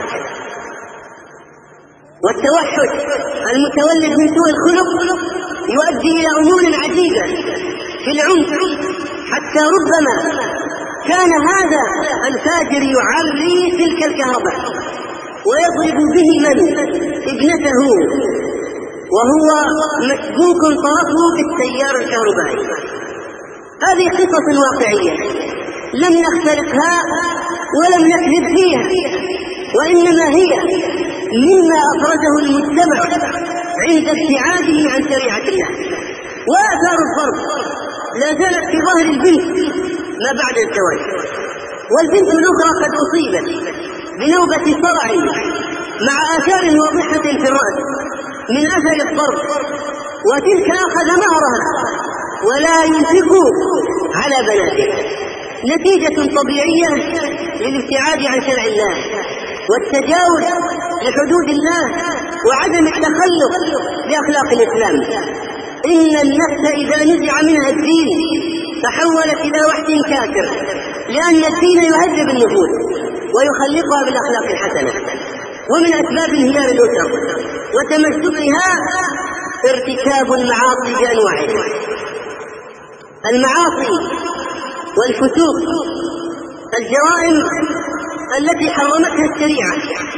والتوحش المتولد من سوء الخلق يؤدي إلى أمور عجيبة في العنف، حتى ربما كان هذا الفاجر يعري تلك الكهرباء ويضرب به ابنته وهو مسبوك طرفه بالتيار الكهربائي. هذه قصص واقعية لم نختلقها ولم نكذب فيها، وإنما هي مما أفرده المجتمع عند ابتعاده عن شريعة الله. وآثار الضرب لا زالت في ظهر البنت ما بعد الزواج. والبنت الأخرى قد أصيبت بنوبة صرع مع آثار واضحة في الرأس من أثر الضرب، وتلك أخذ مهرها ولا ينفق على بناته، نتيجة طبيعية للابتعاد عن شرع الله والتجاوز لحدود الله وعدم التخلق بأخلاق الإسلام. إن النفس إذا نزع منها الدين تحولت إلى وحش كافر، لأن الدين يهذب النفوس ويخلقها بالأخلاق الحسنة. ومن أسباب انهيار الأسر وتمزقها ارتكاب المعاصي بأنواعها، المعاصي والفسوق، الجرائم التي حرمتها الشريعة.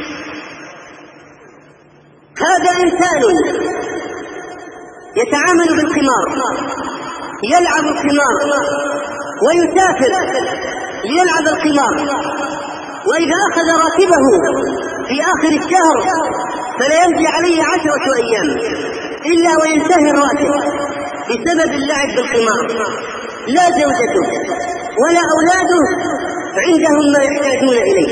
هذا إنسان يتعامل بالقمار، يلعب القمار ويسافر ليلعب القمار، وإذا أخذ راتبه في آخر الشهر فلا يمضي عليه 10 أيام إلا وينتهي الراتب بسبب اللعب بالقمار. لا زوجته ولا أولاده عندهم ما يحتاجون إليه.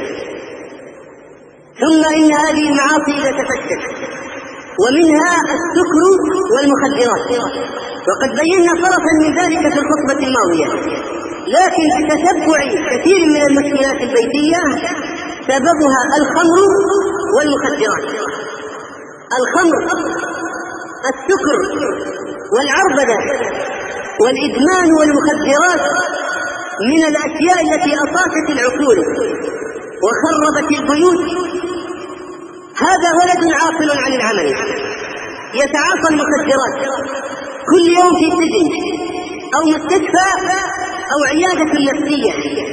ثم إن هذه المعاصي إذا تفتت، ومنها السكر والمخدرات، وقد بينا طرفا من ذلك في الخطبة الماضية. لكن بتتبع كثير من المشكلات البيتية سببها الخمر والمخدرات. الخمر، السكر والعربدة والإدمان والمخدرات من الأشياء التي أطاشت العقول وخربت البيوت. هذا ولد عاطل عن العمل يتعاطى المخدرات كل يوم في سجن أو مستشفى أو عيادة نفسية.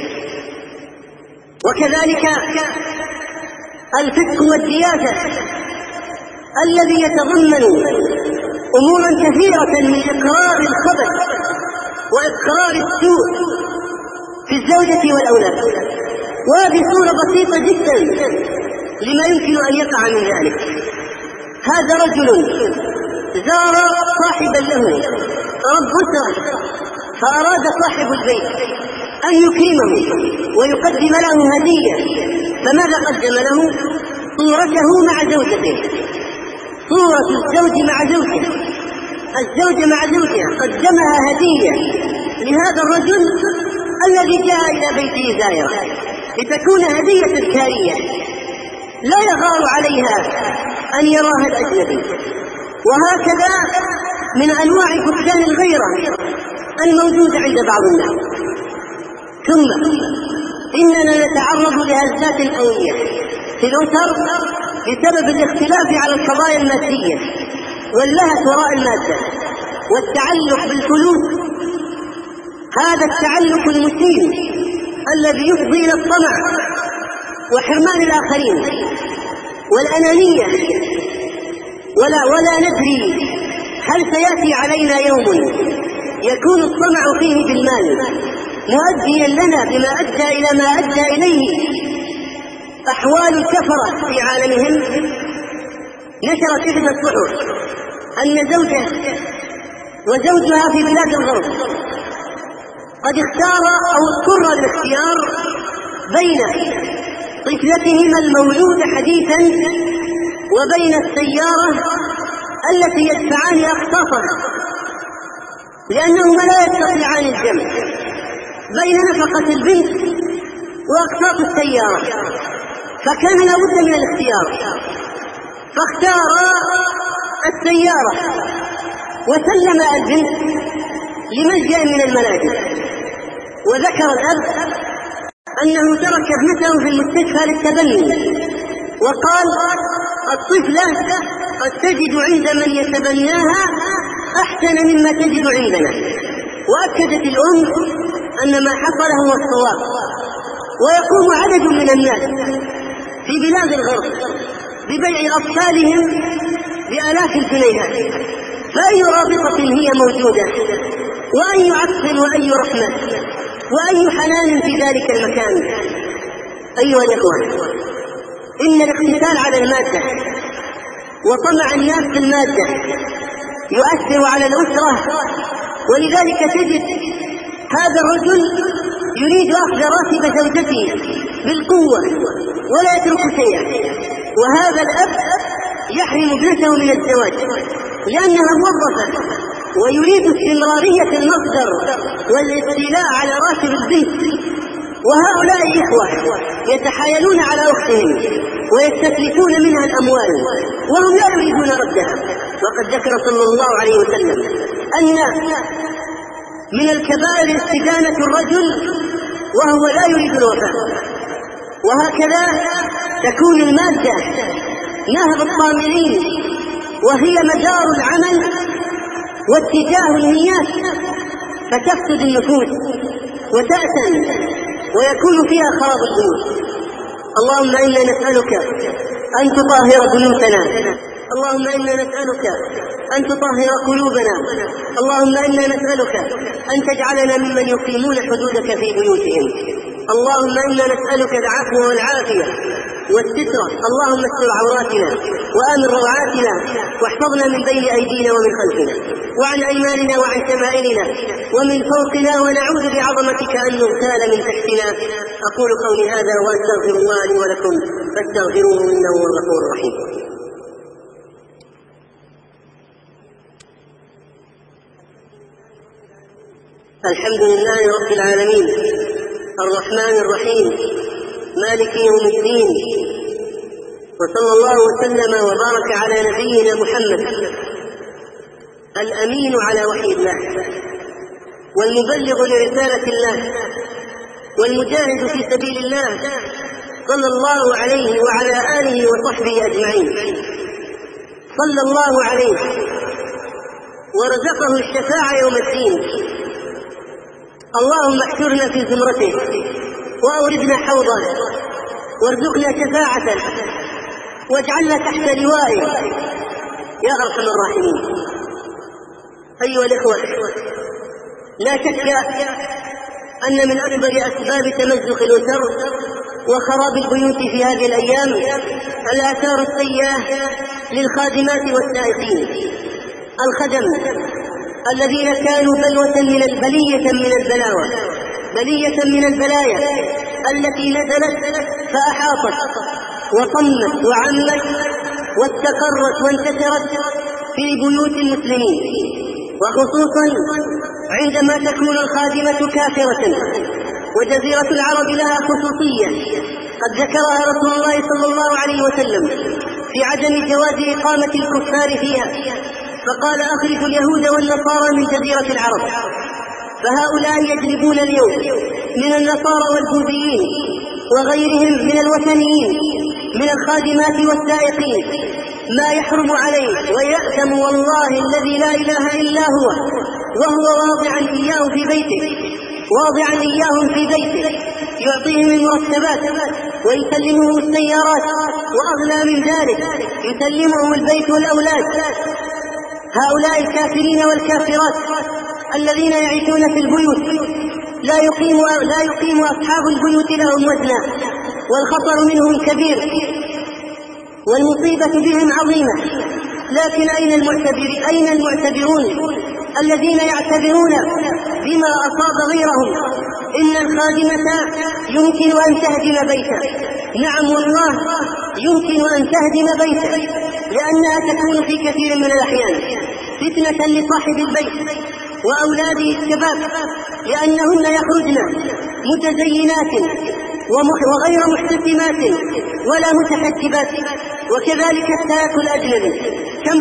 وكذلك الفسق والدياثة الذي يتضمن أمورا كثيرة من إقرار الخبث وإقرار السوء في الزوجة والأولاد. وهذه صورة بسيطة جدا لما يمكن أن يقع من ذلك. هذا رجل زار صاحبا له رب أسرة، فأراد صاحب البيت أن يكرمه ويقدم له هدية، فماذا قدم له؟ صورته مع زوجته، صورة الزوج مع زوجته، الزوجة مع زوجها، قدمها هدية لهذا الرجل الذي جاء إلى بيته زائرا لتكون هدية تذكارية لا يغار عليها أن يراها الأجنبي. وهكذا من أنواع فقدان الغيرة الموجودة عند بعض الناس. ثم إننا نتعرض لهزات قوية في الأسر بسبب الاختلاف على القضايا المادية واللهث وراء المادة والتعلق بالفلوس. هذا التعلق المسيء الذي يفضي إلى الطمع وحرمان الآخرين والأنانية. ولا ندري هل سيأتي علينا يوم يكون الطمع فيه بالمال مؤديا لنا بما أدى إلى ما أدى إليه أحوال الكفرة في عالمهم. نشرت إحدى الصحف أن زوجها وزوجها في بلاد الغرب قد اختار أو اضطر للاختيار بين طفلتهما المولودة حديثا وبين السيارة التي يدفعان أقساطها، لأنهما لا يستطيعان الجمع بين نفقة البنت وأقساط السيارة، فكان لا بد من الاختيار، فاختار السيارة وسلم البنت لملجأ من الملاجئ. وذكر الأب أنه ترك ابنته في المستشفى للتبني، وقال الطفلة قد تجد عند من يتبناها أحسن مما تجد عندنا. وأكدت الأم أن ما حصل هو الصواب. ويقوم عدد من الناس في بلاد الغرب ببيع أطفالهم بآلاف الجنيهات، فأي رابطة هي موجودة، وأي عطف وأي رحمة وأي حنان في ذلك المكان. أيها الإخوة، إن الاقتتال على المادة وطمع الناس في المادة يؤثر على الأسرة، ولذلك تجد هذا الرجل يريد أخذ راتب زوجته بالقوة ولا يترك شيئا، وهذا الأب يحرم ابنته من الزواج لأنها موظفة ويريد استمرارية المصدر والاستيلاء على راتب البنت. وهؤلاء إخوة يتحايلون على أختهم ويستسلفون منها الأموال وهم لا يريدون ردها. وقد ذكر صلى الله عليه وسلم أن من الكبائر استدانة الرجل وهو لا يريد الوفاء. وهكذا تكون المادة نهب الطامعين وهي مدار العمل واتجاه النيات، فتفسد النفوس وتأتم ويكون فيها خراب البيوت. اللهم إنا نسألك أن تطهر بيوتنا، اللهم إنا نسألك أن تطهر قلوبنا، اللهم إنا نسألك أن تجعلنا ممن يقيمون حدودك في بيوتهم، اللهم إنا نسألك العفو والعافية والستر، اللهم استر عوراتنا وآمن روعاتنا واحفظنا من بين أيدينا ومن خلفنا وعن أيماننا وعن شمائلنا ومن فوقنا، ونعوذ بعظمتك أن نغتال من تحتنا. أقول قولي هذا وأستغفر الله لي ولكم فاستغفروه إنه هو الغفور الرحيم. الحمد لله رب العالمين الرحمن الرحيم مالك يوم الدين، وصلى الله وسلم وبارك على نبينا محمد الأمين على وحي الله والمبلغ لرسالة الله والمجاهد في سبيل الله، صلى الله عليه وعلى آله وصحبه أجمعين. صلى الله عليه ورزقه الشفاعة يوم الدين. اللهم احشرنا في زمرته وأوردنا حوضه وارزقنا شفاعته واجعلنا تحت لوائه يا أرحم الراحمين. أيها الإخوة، لا شك أن من أكبر أسباب تمزق الأسر وخراب البيوت في هذه الأيام الآثار السيئة للخادمات والسائقين. الخدم الذين كانوا بلية من البلايا التي نزلت فأحاطت وطمت وعمت واستقرت وانتشرت في بيوت المسلمين، وخصوصا عندما تكون الخادمة كافرة وجزيرة العرب لها خصوصية قد ذكرها رسول الله صلى الله عليه وسلم في عدم جواز إقامة الكفار فيها، فقال أخرجوا اليهود والنصارى من جزيرة العرب. فهؤلاء يجلبون اليوم من النصارى والبوذيين وغيرهم من الوثنيين من الخادمات والسائقين ما يحرم عليه ويأثم والله الذي لا إله إلا هو، وهو واضعا إياهم في بيته يعطيهم المرتبات ويسلمهم السيارات، وأغلى من ذلك يسلمهم البيت والأولاد. هؤلاء الكافرين والكافرات الذين يعيشون في البيوت لا يقيم أصحاب البيوت لهم وزنا، والخطر منهم كبير والمصيبة بهم عظيمة. لكن أين المعتبرون الذين يعتبرون بما أصاب غيرهم؟ إن الخادمة يمكن أن تهدم بيته، نعم والله يمكن أن تهدم بيته، لأنها تكون في كثير من الأحيان فتنة لصاحب البيت وأولاده الشباب، لأنهن يخرجن متزينات وغير محتسمات ولا متحجبات. وكذلك التاك الأجنبي كم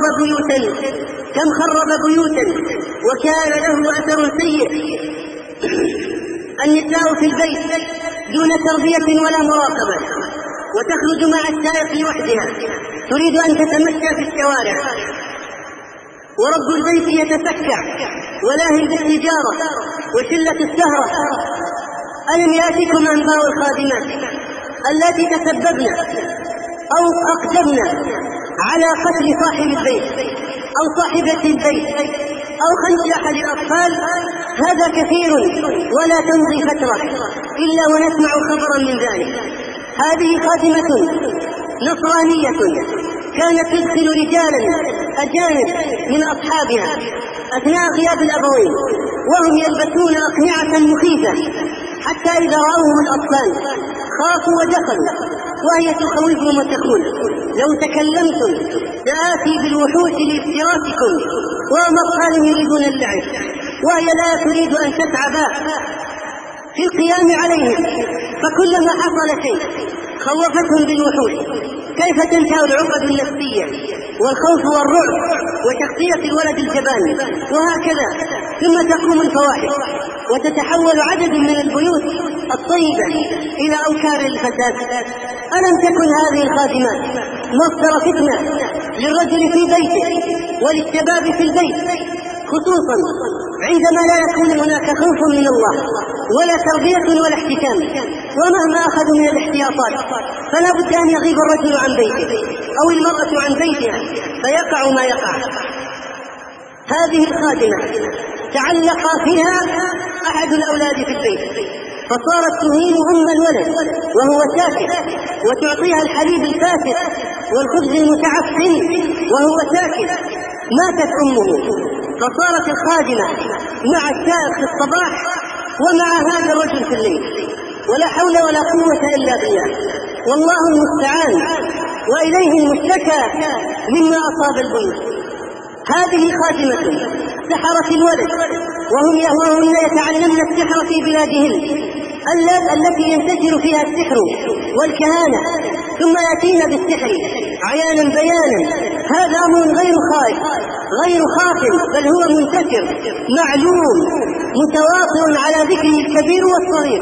خرب بيوتا وكان له أثر سيء. النساء في البيت دون تربية ولا مراقبة، وتخرج مع السائق لوحدها تريد أن تتمشى في الشوارع، ورب البيت يتسكع ولاهي بالتجارة وشلة السهرة. ألم يأتكم أنباء الخادمات التي تسببن أو أقدمن على قتل صاحب البيت أو صاحبة البيت أو خنق أحد الأطفال؟ هذا كثير ولا تمضي فترة إلا ونسمع خبرا من ذلك. هذه خادمة نصرانية كانت تدخل رجالا أجانب من أصحابها أثناء غياب الأبوين وهم يلبسون أقنعة مخيفة، حتى إذا رأوهم الأطفال خافوا ودخلوا، وهي تخوفهم وتقول: لو تكلمتم سآتي بالوحوش لافتراسكم. وهم أطفال يريدون اللعب، وهي لا تريد أن تتعب في القيام عليهم، فكلما حصل شيء خوفتهم بالوحوش. كيف تنتهي العقد النفسية والخوف والرعب وشخصية الولد الجبان، وهكذا. ثم تقوم الفواحش وتتحول عدد من البيوت الطيبة إلى أوكار الفساد. ألم تكن هذه الخادمات مصدر فتنة للرجل في بيته وللشباب في البيت، خصوصا عندما لا يكون هناك خوف من الله ولا تربية ولا احتكام؟ ومهما أخذوا من الاحتياطات فلا بد أن يغيب الرجل عن بيته أو المرأة عن بيتها فيقع ما يقع. هذه الخادمة تعلق فيها أحد الأولاد في البيت، فصارت تهين أم الولد وهو ساكت، وتعطيها الحليب الفاسد والخبز المتعفن وهو ساكت. ماتت أمه، فصارت الخادمة مع السائق في الصباح ومع هذا الرجل في الليل، ولا حول ولا قوة إلا بالله، والله المستعان وإليه المشتكى مما أصاب البيوت. هذه خادمة سحرت الولد وهن يتعلمن السحر في بلادهن التي ينتشر فيها السحر والكهانة، ثم يأتين بالسحر عيانا بيانا. هذا أمر غير خاف، بل هو منتشر معلوم متواطئ على ذكره الكبير والصغير.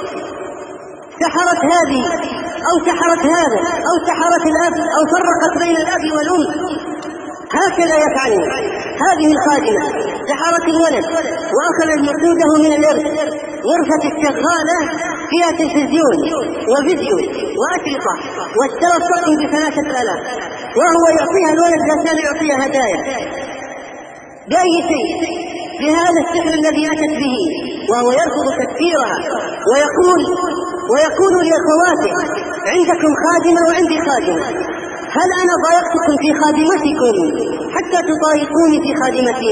سحرت هذه أو سحرت هذا أو سحرت الأب أو فرقت بين الأب والأم، هكذا يفعلون. هذه الخادمة سحرت الولد وأخذت نقوده من الإرث، غرفة الشغالة فيها تلفزيون وفيديو وأشرطة، واشترى الطقم ب3,000، وهو يعطيها الولد لا كان يعطيها هدايا بأي شيء بهذا السحر الذي أتت به، وهو يرفض تكفيرها ويقول لأخواته: عندكم خادمة وعندي خادمة، هل أنا ضايقتكم في خادمتكم حتى تضايقوني في خادمتي؟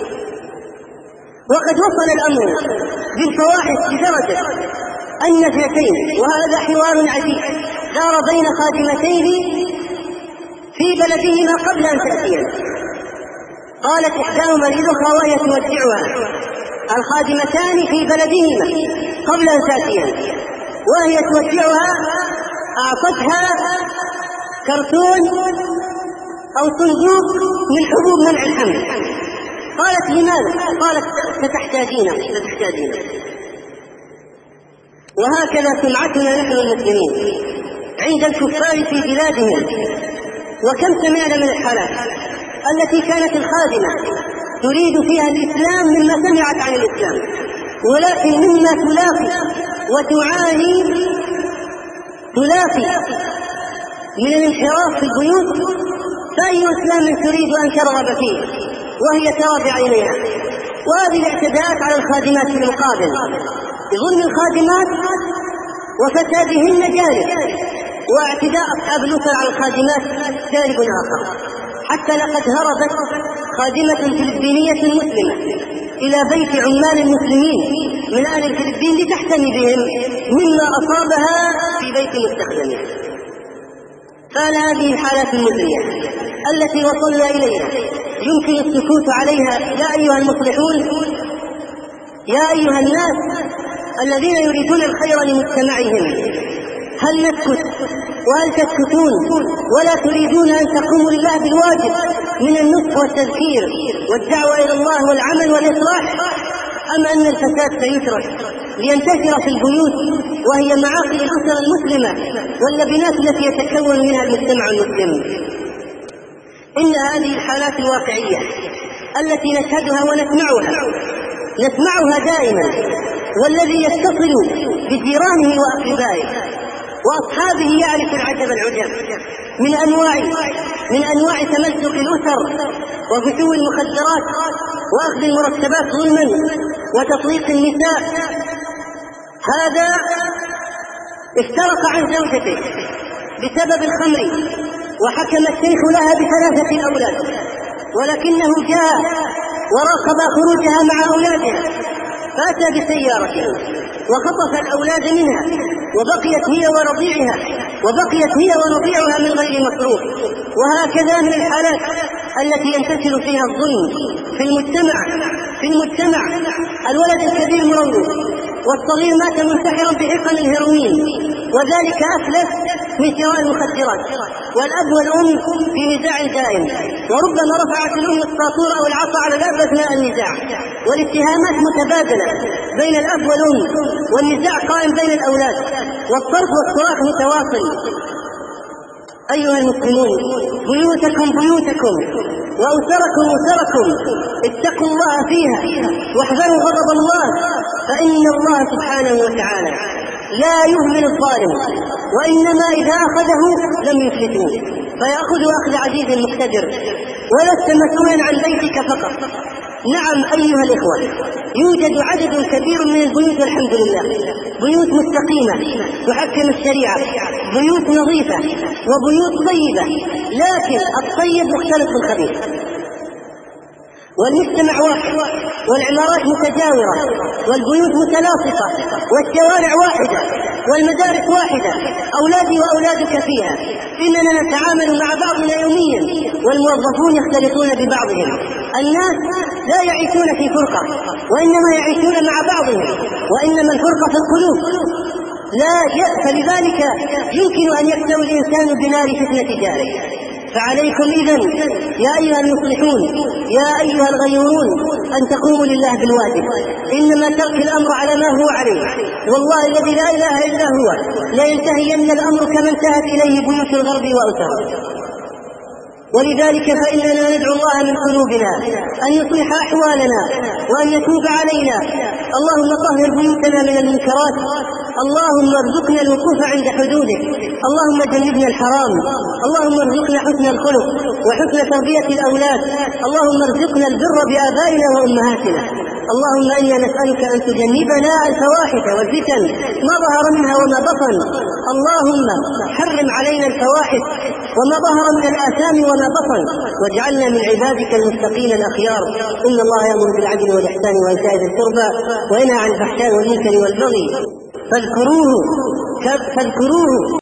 وقد وصل الأمر بالفواحش بدرجة أن اثنتين، وهذا حوار عجيب دار بين خادمتين في بلدهما قبل أن تأتيا. قالت إحداهما للأخرى وهي تودعها، الخادمتان في بلدهما قبل أن تأتيا وهي تودعها، أعطتها كرتون أو صندوق من حبوب منع الحمل. قالت: لماذا؟ قالت: ستحتاجين. وهكذا سمعتنا نحن المسلمين عند الكفار في بلادهم. وكم سمعنا من الحالات التي كانت الخادمة تريد فيها الإسلام مما سمعت عن الإسلام، ولكن مما تلاقي وتعاني من الانحراف في البيوت، فأي إسلام تريد أن ترغب فيه وهي ترى بعينها. وهذه الاعتداءات على الخادمات في المقابل بظلم الخادمات وفسادهن جانب، واعتداء أصحاب الأسر على الخادمات جانب آخر. حتى لقد هربت خادمة فلبينية مسلمة إلى بيت عمال المسلمين من أهل الفلبين لتحتمي بهم مما أصابها في بيت مستخدمه. قال: هذه الحالات المزرية التي وصلنا إليها يمكن السكوت عليها يا أيها المصلحون، يا أيها الناس الذين يريدون الخير لمجتمعهم. هل نسكت وهل تسكتون ولا تريدون أن تقوموا لله بالواجب من النصح والتذكير والدعوة إلى الله والعمل والإصلاح، أم أن الفساد سيترك لينتشر في البيوت وهي معاقل الأسر المسلمة واللبنات التي يتكون منها المجتمع المسلم؟ إن هذه الحالات الواقعية التي نشهدها ونسمعها دائما، والذي يتصل بجيرانه وأقربائه وأصحابه يعرف العجب العجب من أنواع تمزق الأسر وفتو المخدرات وأخذ المرتبات ظلما وتطليق النساء. هذا افترق عن زوجته بسبب الخمر وحكم الشيخ لها ب3 أولاد، ولكنه جاء وراقب خروجها مع أولادها، فأتى بسيارته وخطف الأولاد منها، وبقيت هي ورضيعها من غير مصروف. وهكذا من الحالات التي ينتشر فيها الظلم في المجتمع. الولد الكبير مروض والصغير مات منتحرا بحقن الهيروين، وذلك أفلس من شراء المخدرات، والأب والأم في نزاع دائم، وربما رفعت الأم الساطور أو العصا على الأب أثناء النزاع، والاتهامات متبادلة بين الأب والأم، والنزاع قائم بين الأولاد، والصرف والصراخ متواصل. أيها المسلمون، بيوتكم وأسركم اتقوا الله فيها واحذروا غضب الله، فإن الله سبحانه وتعالى لا يهمل الظالم، وإنما إذا أخذه لم يفلته، فيأخذ أخذ عزيز مقتدر. ولست مسؤولا عن بيتك فقط. نعم أيها الإخوة، يوجد عدد كبير من البيوت والحمد لله، بيوت مستقيمة تحكم الشريعة، بيوت نظيفة وبيوت طيبة، لكن الطيب مختلف بالخبيث، والمجتمع واحد، والعمارات متجاورة، والبيوت متلاصقة، والشوارع واحدة، والمدارس واحدة، أولادي وأولادك فيها، إننا نتعامل مع بعضنا يوميا، والموظفون يختلطون ببعضهم. الناس لا يعيشون في فرقة، وإنما يعيشون مع بعضهم، وإنما الفرقة في القلوب. فلذلك يمكن أن يكتوي الإنسان بنار فتنة جاره. فعليكم إذن يا أيها المصلحون، يا أيها الغيورون، أن تقوموا لله بالواجب، إنما ترك الأمر على ما هو عليه، والله الذي لا إله إلا هو لينتهين الأمر كما انتهت إليه بيوت الغرب وأسره. ولذلك فإننا ندعو الله من قلوبنا أن يصلح أحوالنا وأن يتوب علينا. اللهم طهر بيوتنا من المنكرات، اللهم ارزقنا الوقوف عند حدودك، اللهم جنبنا الحرام، اللهم ارزقنا حسن الخلق وحسن تربية الأولاد، اللهم ارزقنا البر بآبائنا وأمهاتنا. اللهم إنا نسألك أن تجنبنا الفواحش والفتن ما ظهر منها وما بطن. اللهم حرم علينا الفواحش وما ظهر من الآثام وما بطن، واجعلنا من عبادك المتقين الأخيار. إن الله يأمر بالعدل والإحسان وإيتاء ذي القربى وينهى عن الفحشاء والمنكر والبغي، فاذكروه